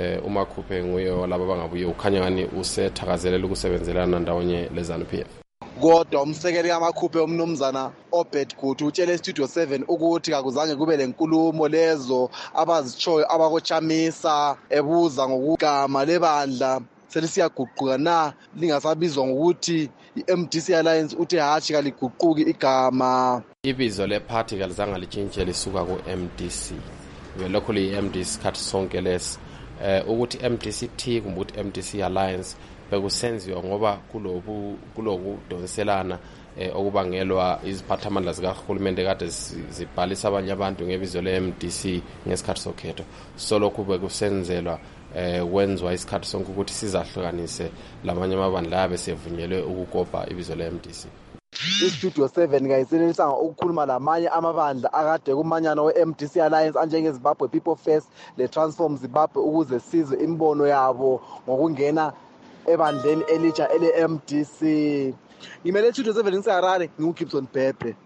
uMakhuphe nguye walabo bangabuye ukhanya ngani usethakazelela ukusebenzelana ndawonye leZANU-PF. kodwa umsekeli kamakhuphe umnumzana Obed Gutu utshele Studio 7 ukuthi kakuzange kube lenkulumo lezo abazitshoyo abakochamisa, ebuza ngokugama lebandla selisiyaguquka na lingasabizwa ngokuthi i-MDC Alliance. Uthe hatshi kaliguquki igama. Ibizo lephathi kalizange litshintshe lisuka ku-MDC, belokho liyi-MDC isikhathi sonke lesi. Ukuthi MDC-T kumbe ukuthi MDC Alliance bekusenziwa ngoba kuloku donselana okubangelwa iziphathamandla zikahulumende kade zibhalisa abanye abantu ngebizo le-MDC ngesikhathi sokhetho. So lokhu bekusenzelwa kwenzwa isikhathi sonke ukuthi sizahlukanise lamanye amabandla abe sevunyelwe ukukopa ibizo le-MDC. iStudio 7 kayisenelisanga ukukhuluma lamanye amabandla akade kumanyano we-MDC Alliance anjengeZimbabwe People First le-Transform Zimbabwe ukuze sizwe imbono yabo ngokungena ebandleni elitsha ele-MDC. Ngimele iStudio 7 ngiseHarare, nginguGibson Bhebhe.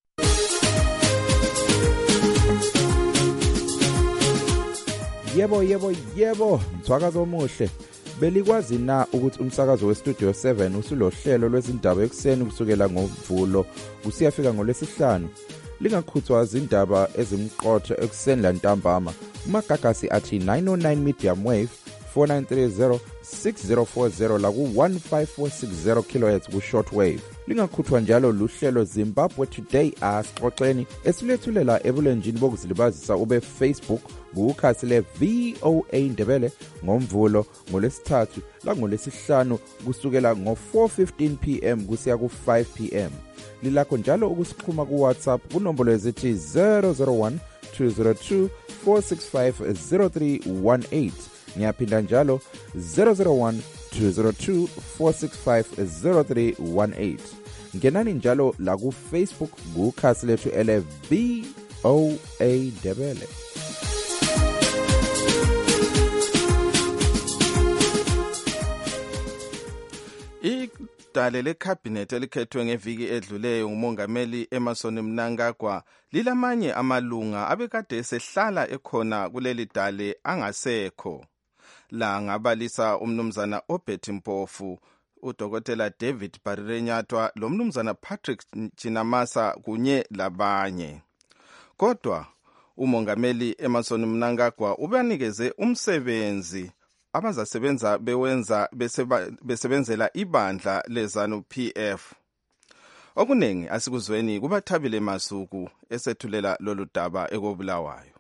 Yebo, mthwakazo omuhle. Belikwazi na ukuthi umsakazo weStudio 7 usulohlelo lwezindaba ekuseni kusukela ngoMvulo kusiyafika ngoLwesihlanu? Lingakhuthwa izindaba ezimqotho ekuseni lantambama. Umagagasi athi 909 medium wave 4930 6040 la ku 15460 kHz ku shortwave. Lingakhuthwa njalo luhlelo Zimbabwe Today asixoxeni esilethulela ebulenjini bokuzilibazisa ube Facebook kukhasi le VOA Ndebele ngoMvulo ngoLesithathu la ngoLesihlanu kusukela ngo4:15 PM kusiya ku5 PM. Lilakho njalo ukusixhuma ku WhatsApp kunombolo ezithi 001 202 465 0318. Ngiyaphinda njalo 001 202 465 0318. Ngenani njalo la ku Facebook kukhasi lethu ele VOA Ndebele. Idale lekhabhinethi elikhethwe ngeviki edluleyo ngumongameli Emmerson Mnangagwa lilamanye amalunga abekade esehlala ekhona kuleli dale angasekho. La ngabalisa umnumzana Obed Mpofu, uDokotela David Barirenyatwa, lo mnumzana Patrick Chinamasa kunye labanye. Kodwa umongameli Emmerson Mnangagwa ubanikeze umsebenzi abazasebenza besebenzela ibandla leZanu PF. Okunengi asikuzweni kubaThabile Masuku esethulela lolu daba ekobulawayo.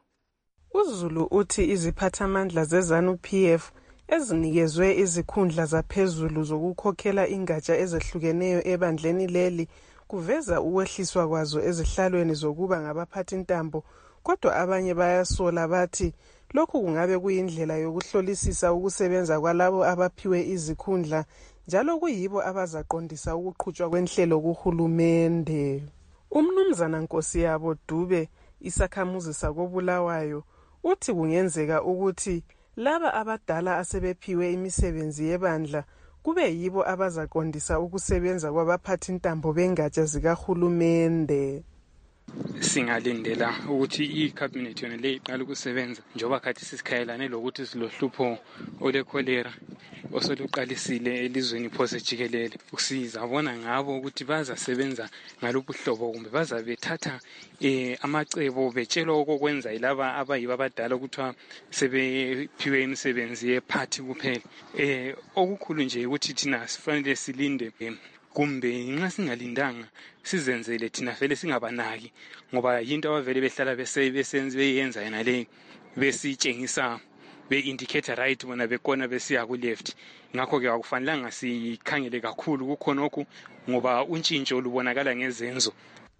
uZulu uthi iziphathamandla zeZanu PF ezinikezwe izikhundla zaphezulu zokukhokhela ingatsha ezehlukeneyo ebandleni leli kuveza ukwehliswa kwazo ezihlalweni zokuba ngabaphathintambo, kodwa abanye bayasola bathi lokhu kungabe kuyindlela yokuhlolisisa ukusebenza kwalabo abaphiwe izikhundla njalo kuyibo abazaqondisa ukuqhutshwa kwenhlelo kuhulumende. Umnumzana Nkosiyabo Dube, isakhamuzi sakobulawayo, uthi kungenzeka ukuthi laba abadala asebephiwe imisebenzi yebandla kube yibo abazaqondisa ukusebenza kwabaphathintambo bengatsha zikahulumende. Singalindela ukuthi ikhabhinethi yona le iqala ukusebenza njoba khathi sisikayelane lokuthi silohlupho olekholera osoluqalisile elizweni phose jikelele. Sizabona ngabo ukuthi bazasebenza ngaluphi uhlobo kumbe bazabethatha amacebo betshelwa okokwenza yilaba abayibo abadala ukuthi sebephiwe imisebenzi yephathi kuphela. Okukhulu nje ukuthi thina sifanele silinde kumbe nxa singalindanga sizenzele thina vele singabanaki, ngoba yinto abavele behlala beyenza yena le besitshengisa be-indicator right bona bekona besiya ku-left. Ngakho-ke akufanelanga sikhangele kakhulu kukhonokhu ngoba untshintsho lubonakala ngezenzo.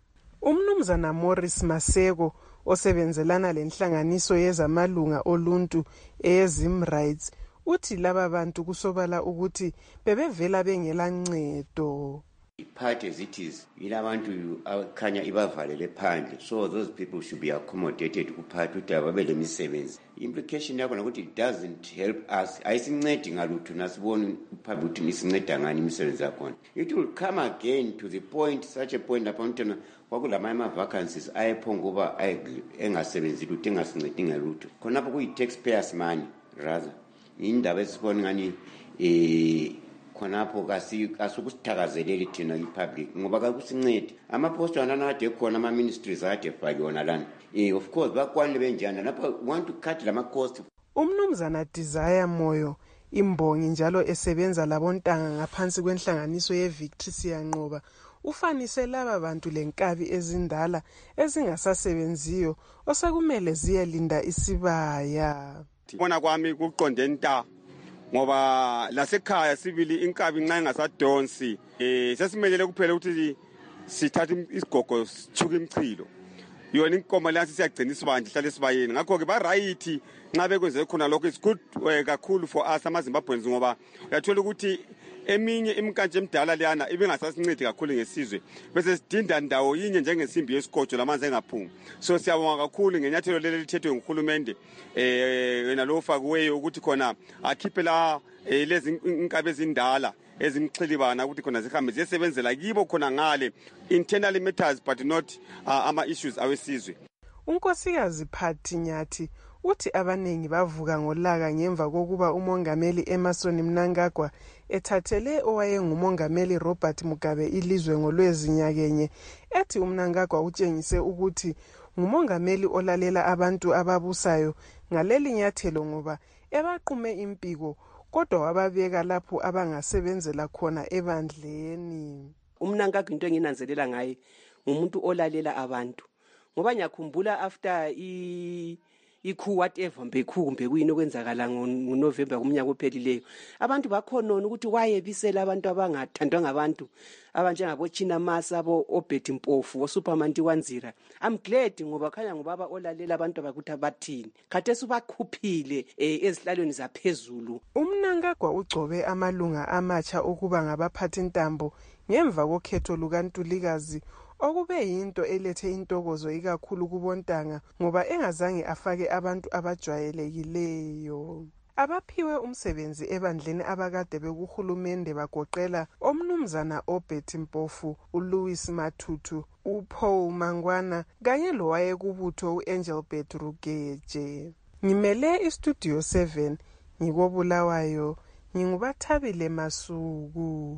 Umnumzana Morris Maseko osebenzelana lenhlanganiso yezamalunga oluntu eyeZim Rights uthi laba bantu kusobala ukuthi bebevela bengela ncedo. Part as it is, ilabantu akhanya ibavalele phandle, so those people should be accommodated kuphathi ukuthi ababele imisebenzi. Implication yakho ukuthi it doesn't help us, ayisincedi ngalutho nasibona uphathi ukuthi isinceda ngani imisebenzi yakhona. It will come again to the point, such a point lapho ntona kwakulamanye ama-vacancies ayephonga uba engasebenzi lutho engasincedi ngalutho. Khonapho kuyi-taxpayers money rather. Indaba esibona ngani khonapho kasukusithakazeleli thina i-public ngoba kakusincedi amaposto anana ade khona ama-ministries ade fakiwona lana of course bakwanile benjani lapha want to cut lama-cost. Umnumzana Desire Moyo imbongi njalo esebenza labontanga ngaphansi kwenhlanganiso ye-Victory Siyanqoba ufanise laba bantu lenkabi ezindala ezingasasebenziyo osekumele ziyelinda isibaya. Bona kwami kuqonde nta ngoba lasekhaya sibili inkabi nxa ingasadonsi sesimelele kuphela ukuthi sithathe isigogo sithuke imchilo yona inkomo lasi siyagcina isibanje hlale sibayeni ngakho ke ba right nxa bekwenze khona lokho is good kakhulu for us amaZimbabweans ngoba uyathola ukuthi eminye imkanje emdala leyana ibingasasincedi kakhulu ngesizwe bese sidinda ndawo yinye njengesimbi yesikhojo lamanzi engaphumi. So siyabonga kakhulu ngenyathelo leli lithethwe nguhulumende yena lo fakiweyo ukuthi khona akhiphe la lezi inkabe ezindala ezimxhilibana ukuthi khona zihambe ziyesebenzela kibo khona ngale internal matters but not ama issues awesizwe. Unkosikazi Phathi Nyathi uthi abanengi bavuka ngolaka ngemva kokuba umongameli Emmerson Mnangagwa ethathele owayengumongameli Robert Mugabe ilizwe ngolwezinyakenye. Ethi uMnangagwa utshengise ukuthi ngumongameli olalela abantu ababusayo ngaleli nyathelo ngoba ebaqume impiko kodwa wababeka lapho abangasebenzela khona ebandleni. uMnangagwa into enginanzelela ngaye ngumuntu olalela abantu ngoba ngiyakhumbula after ikhu whatever kumbe kuyini okwenzakala ngoNovember kumnyaka ophelileyo abantu bakhonona ukuthi wayebisela abantu abangathandwa ngabantu abanjengabo China Masa abo Obed Mpofu oSuperman Wanzira. I'm glad ngoba khanya ngubaba olalela abantu abakuthi abathini khathesi ubakhuphile ezihlalweni zaphezulu. uMnangagwa ugcobe amalunga amatsha ukuba ngabaphathi ntambo ngemva kokhetho lukaNtulikazi okube yinto elethe intokozo ikakhulu kubontanga ngoba engazange afake abantu abajwayelekileyo. Abaphiwe umsebenzi ebandleni abakade bekuhulumende bagoqela omnumzana Obed Mpofu, uLouis Matutu, uPaul Mangwana kanye lowayekubutho uAngelbert Rugeje. Ngimele iStudio 7 ngikobulawayo ngingubathabile Masuku.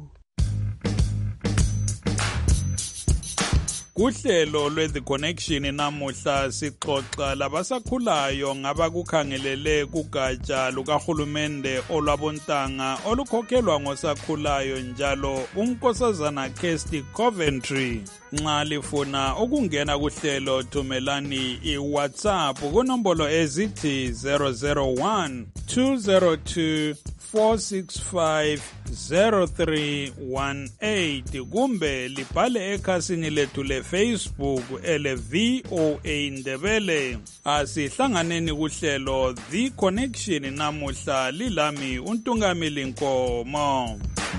Kuhlelo lwe-The Connection namuhla sixoxa labasakhulayo ngabakukhangelele kugatsha lukahulumende olwabontanga olukhokhelwa ngosakhulayo njalo unkosazana Kirsty Coventry. Nxa lifuna ukungena kuhlelo thumelani iWhatsApp kunombolo ezithi 001 202 4650318 kumbe libhale ekhasini lethu leFacebook ele VOA Ndebele. Asihlanganeni kuhlelo The Connection namuhla lilami uNtungamili Nkomo.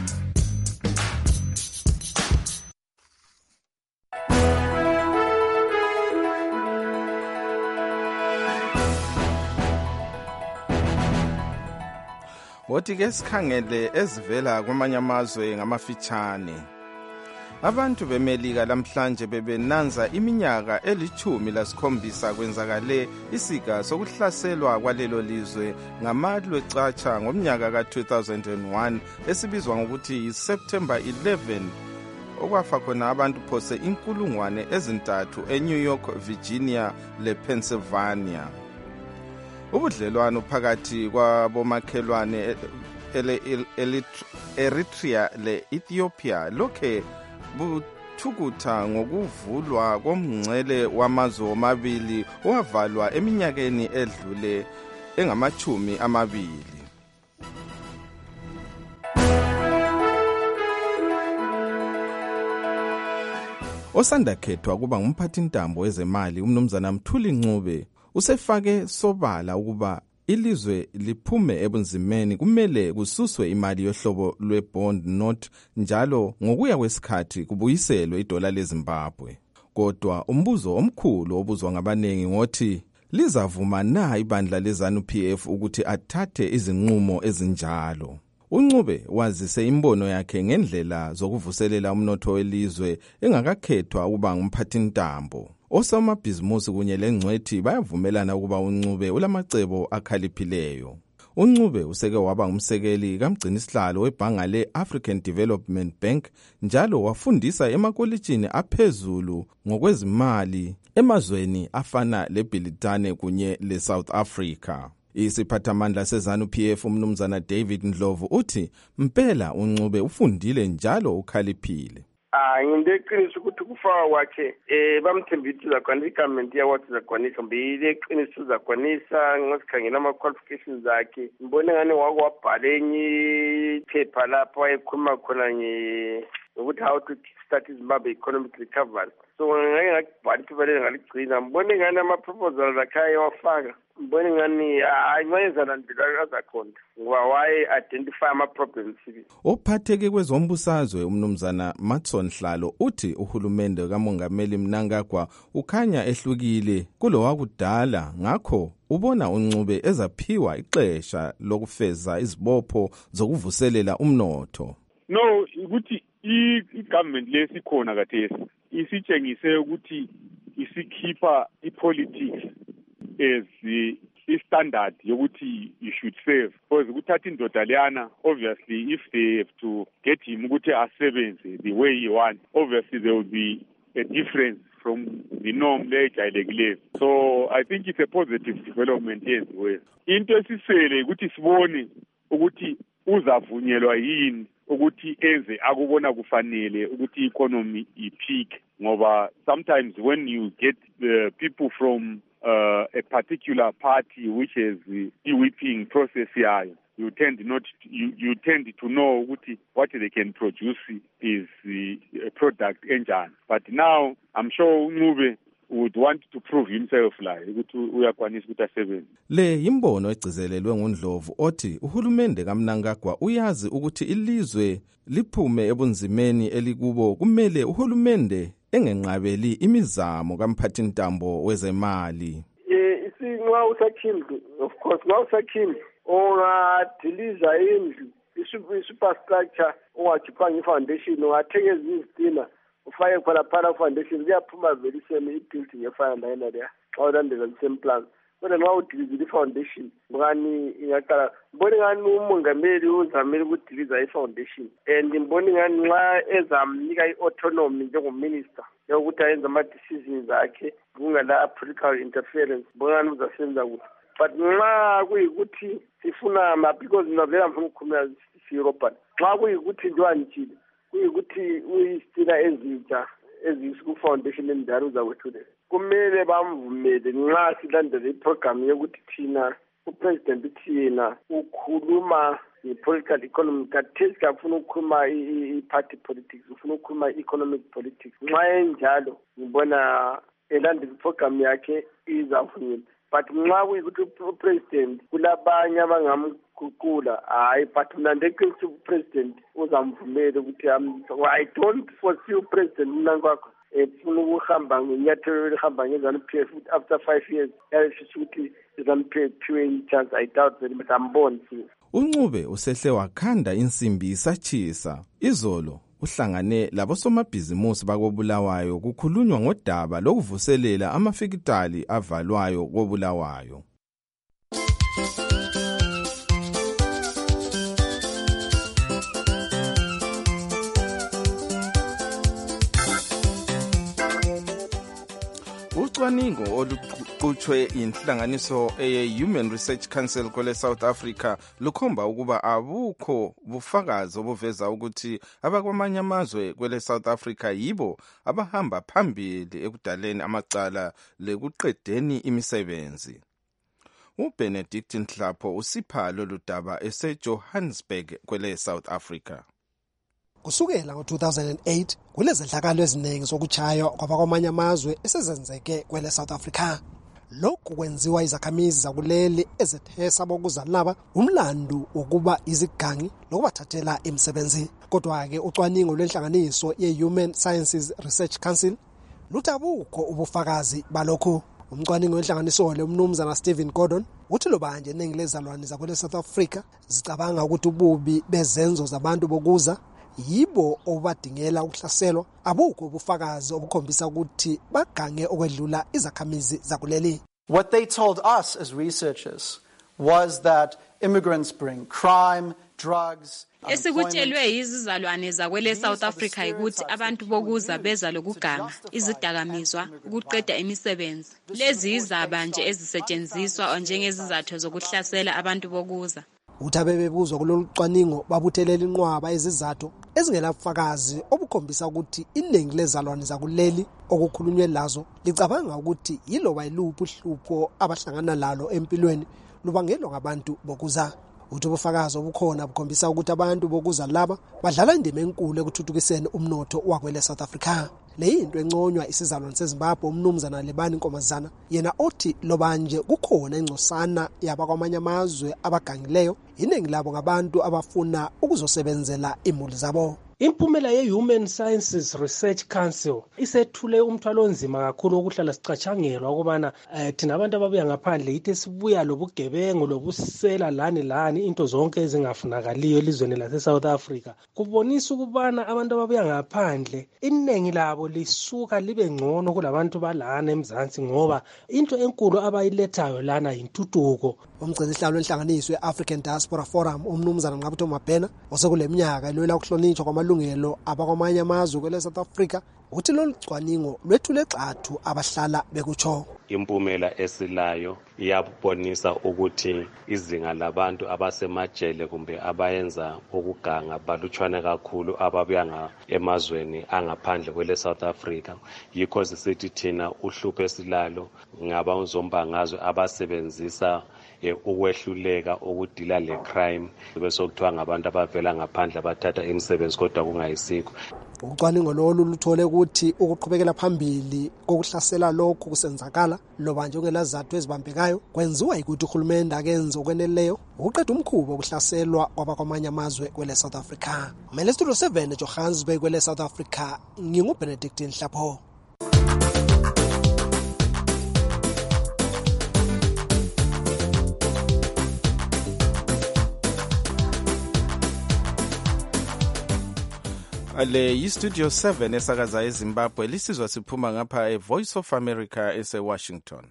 Wothi-ke sikhangele ezivela kwamanye amazwe ngamafitshane. Abantu beMelika lamhlanje bebenanza iminyaka eli-17 kwenzakale isika sokuhlaselwa kwalelo lizwe ngamalwecatsha ngomnyaka ka-2001 esibizwa ngokuthi yiSeptember 11 okwafa khona abantu phose 3,000 eNew York, Virginia lePennsylvania. Ubudlelwano phakathi kwabomakhelwane Eritrea le-Ethiopia lokhe buthukutha ngokuvulwa komngcele wamazwe omabili owavalwa eminyakeni edlule engama-20. Osanda khethwa kuba ngumphathintambo wezemali umnumzana Mthuli Ncube usefake sobala ukuba ilizwe liphume ebunzimeni kumele kususwe imali yohlobo lwe-bond note njalo ngokuya kwesikhathi kubuyiselwe idola leZimbabwe. Kodwa umbuzo omkhulu obuzwa ngabanengi ngothi lizavuma na ibandla leZANU-PF ukuthi athathe izinqumo ezinjalo. uNcube wazise imbono yakhe ngendlela zokuvuselela umnotho welizwe engakakhethwa ukuba ngumphathintambo. Osomabhizimusi kunye lengcwethi bayavumelana ukuba uNcube ulamacebo akhaliphileyo. uNcube useke waba ngumsekeli kamgcinisihlalo webhanga le-African Development Bank njalo wafundisa emakolitshini aphezulu ngokwezimali emazweni afana leBrithani kunye leSouth Africa. Isiphathamandla seZANU-PF umnumzana David Ndlovu uthi mpela uNcube ufundile njalo ukhaliphile. Ngileqiniso ukuthi ukufaka kwakhe bamthembile zakwanisa igovernment yawathi zakwanisa bileqiniso zakwanisa ngosikhangela ama-qualifications zakhe ngibone ngani wakwabhala enye iphepha lapho wayekhuluma khona ngokuthi how to start Zimbabwe economic recovery. So ngake ngakubhala iphepha leli ngaligcina ngibone ngani ama-proposals akhe ayewafaka ngibone ngani ngiwayenzalandela azakhona ngoba waye-identify ama-problems. Ophatheke kwezombusazwe umnumzana Matson Hlalo uthi uhulumende kamongameli Mnangagwa ukhanya ehlukile kulo wakudala, ngakho ubona uNcube ezaphiwa ixesha lokufeza izibopho zokuvuselela umnotho. No, ukuthi i-government lesikhona kathesi isitshengise ukuthi isikhipha i-politics as i-standard yokuthi you should serve. Because ukuthatha indoda leyana, obviously if they have to get him ukuthi asebenze the way he wants, obviously there will be a difference from the norm lejayelekileyo. So I think it's a positive development yenziwe. Into esisele ukuthi sibone ukuthi uzavunyelwa yini ukuthi enze akubona kufanele ukuthi i-economy ipeak, ngoba sometimes when you get the people from a particular party which has the whipping process yayo, you tend to know what they can produce is a product enjani. But now I'm sure Ncube would want to prove himself ukuthi uyakwanisa ukuthi asebenze. Le yimbono egcizelelwe nguNdlovu othi uhulumende kaMnangagwa uyazi ukuthi ilizwe liphume ebunzimeni elikubo, kumele uhulumende engenqabeli imizamo kamphathintambo wezemali. Nxa usakhile, of course, nxa usakhile ungadiliza indlu i-superstructure, ungakhipha i-foundation, ungathekeza izitina ufake khona phana foundation, kuyaphuma vele i-building efana layena leya xa ulandela the-same plan. Kodwa nxa udilizile i-foundation ngani ingaqala, mbone ngani umongameli uzamele ukudiliza i-foundation, and mbone ngani nxa ezamnika i-autonomy njengominister yokuthi ayenze ama-decisions akhe kungala political interference, mbone ngani uzasenza kuthi. But nxa kuyikuthi sifuna because navela mfuna ukukhuluma si-European, nxa kuyikuthi njengoba ngitshile kuyikuthi uyisitina ezintsha ezikufoundation endala uzawethulela, kumele bamvumele nxa silandele iprogram yokuthi thina upresident thina ukhuluma i-political economy, kathesi kafuna ukukhuluma i-party politics, ufuna ukukhuluma i-economic politics. Nxa enjalo ngibona elandela iprogram yakhe izavunyelwa. But nxa kuyikuthi upresident kulabanye abangamguqula, hayi, but mina ndeqiniso upresident uzamvumela ukuthi I don't foresee upresident Mnangagwa efuna ukuhamba ngenyathelo elihamba ngeZANU-PF after 5 years yalishisa ukuthi iZANU-PF phiwe i-chance. I doubt that, but amboni. uNcube usehle wakhanda insimbi isatshisa. Izolo uhlangane labosomabhizimusi bakobulawayo kukhulunywa ngodaba lokuvuselela amafikitali avalwayo kobulawayo. Ucwaningo oluqhutshwe inhlanganiso eye-Human Research Council kwele South Africa lukhomba ukuba abukho bufakazi obuveza ukuthi abakwamanye amazwe kwele South Africa yibo abahamba phambili ekudaleni amacala lekuqedeni imisebenzi. uBenedict Nhlapho usipha lolu daba eseJohannesburg kwele South Africa. Kusukela ngo-2008 kulezehlakalo eziningi zokutshaywa kwabakwamanye amazwe esezenzeke kwele South Africa. Lokhu kwenziwa izakhamizi zakuleli ezethesa bokuzalaba umlandu wokuba izigangi lokubathathela imisebenzi. Kodwa-ke ucwaningo lwenhlanganiso ye-Human Sciences Research Council lutabukho ubufakazi balokhu. Umcwaningo wenhlanganiso le umnumzana Stephen Gordon uthi lobanje iningi lezalwane zakwele South Africa zicabanga ukuthi ububi bezenzo zabantu bokuza yibo obadingela ukuhlaselwa, abukho ubufakazi obukhombisa ukuthi bagange okwedlula izakhamizi zakuleli. What they told us as researchers was that immigrants bring crime, drugs, esikutshelwe yizizalwane zakwele South Africa ukuthi abantu bokuza beza lokuganga izidakamizwa ukuqeda imisebenzi. Lezi izaba nje ezisetshenziswa njengezizathu zokuhlasela abantu bokuza. Uthabe bebuzwa kulolu cwaningo babuthelela inqwaba ezizathu ezingelafakazi obukhombisa ukuthi iningi lezalwane zakuleli okukhulunywe lazo licabanga ukuthi yiloba iluphi uhlupho abahlangana lalo empilweni lubangelwa ngabantu bokuza. Uthi ubufakazi obukhona bukhombisa ukuthi abantu bokuza laba badlala indima enkulu ekuthuthukiseni umnotho wakwele South Africa. Le into enconywa isizalwane seZimbabwe umnumzana Lebani Nkomasana yena othi lobanje kukhona ingcosana yabakwamanye amazwe abagangileyo iningi labo ngabantu abafuna ukuzosebenzela imuli zabo. Impumela ye-Human Sciences Research Council isethule umthwalo onzima kakhulu okuhlala sicatshangelwa ukubana thina abantu ababuya ngaphandle yithi sibuya lobugebengu lobusela lani into zonke ezingafunakaliyo elizweni lase-South Africa. Kubonisa ukubana abantu ababuya ngaphandle iningi labo lisuka libe ngcono kulabantu balana eMzansi ngoba into enkulu abayilethayo lana yintuthuko. Umgcinisihlalo wenhlanganiso ye-African Diaspora Forum umnumzana Nqabutho Mabhena osekule minyaka elwela ukuhlonitshwa kwamalungelo abakwamanye amazwe kwele South Africa uthi lolu cwaningo lwethule xathu abahlala bekutsho. Impumela esilayo iyabonisa ukuthi izinga labantu abasemajele kumbe abayenza ukuganga balutshwane kakhulu ababuya emazweni angaphandle kwele South Africa. Yikho sisithi thina uhlupho esilalo ngabazombangazwe abasebenzisa ukwehluleka ukudila le crime bese kuthiwa ngabantu abavela ngaphandle abathatha imisebenzi kodwa kungayisikho. Ucwaningo lolu luthole ukuthi ukuqhubekela phambili kokuhlasela lokhu kusenzakala loba nje ongelazathu ezibambekayo kwenziwa ukuthi uhulumende akenze okweneleyo ukuqeda umkhubo okuhlaselwa kwabakwamanye amazwe kwele South Africa. Mele Studio 7 eJohannesburg kwele South Africa nginguBenedict Nhlapho. Ale yi-Studio 7 esakaza eZimbabwe lisizwa siphuma ngapha eVoice of America ese-Washington.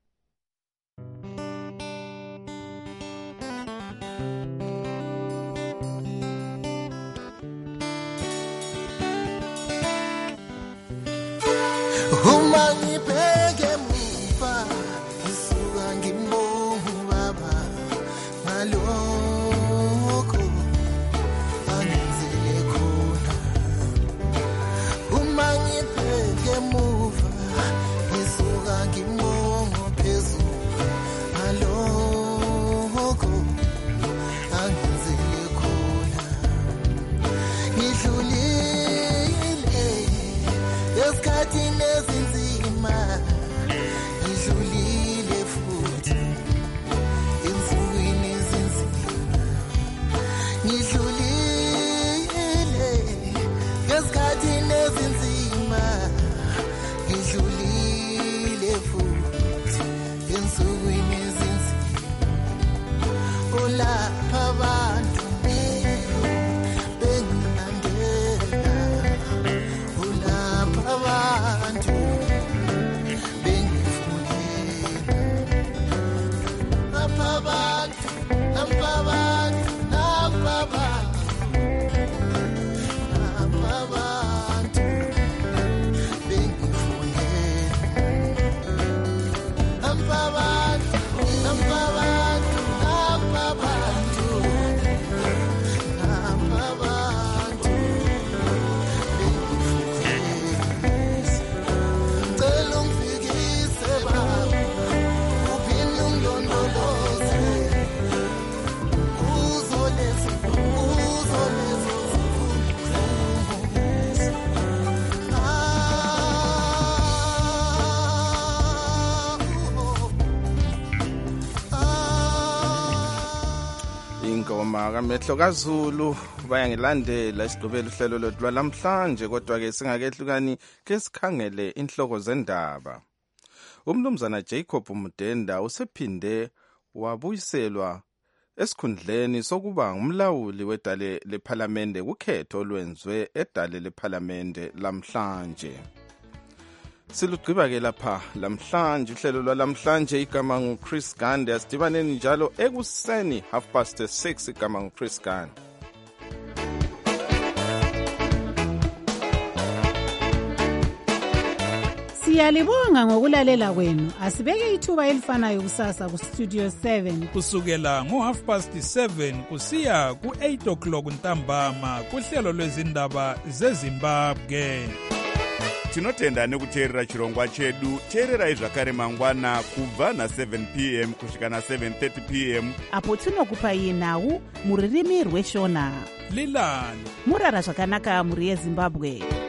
Uma ngibheke muva ngisuka ngibonga baba ngalokho angenzele khona. Uma ngibheke muva ngisuka ngibonga phezulu ngalokho angenzele khona. Ngidlulile esikhathini ezinzima ngidlulile futhi ensukwini ezinzima ngidlulile esikhathini ezinzima ngidlulile futhi ensukwini ezinzima ulapha abantu bengilandela ulapha abantu bengifunela lapha abantu lapha abantu lapha abantu bengifunela lapha abantu lapha abantu lapha abantu cela ungifikise baba uphinde ungilondoloze uzolezi ingoma kamehlo kaZulu bayangilandela isigqibela uhlelo lwethu lwalamhlanje kodwa-ke singakehlukani ke sikhangele inhloko zendaba. Umnumzana Jacob Mudenda usephinde wabuyiselwa esikhundleni sokuba ngumlawuli wedale lephalamende kukhetho olwenzwe edale lephalamende lamhlanje. Silugqiba-ke lapha lamhlanje uhlelo lwalamhlanje igama nguChris Gande. Asidibaneni njalo ekuseni 6:30 igama nguChris Gande. Siyalibonga ngokulalela kwenu. Asibeke ithuba elifanayo kusasa ku Studio 7 kusukela ngo7:30 kusiya ku8 ntambama kuhlelo lwezindaba zeZimbabwe. Tinotenda nekuteerera chirongwa chedu. Teererai zvakare mangwana kubva na7 p.m. kusvika na7:30 p.m. apo tinokupai nhau muririmi rweshona. Lilani murara zvakanaka muri yeZimbabwe.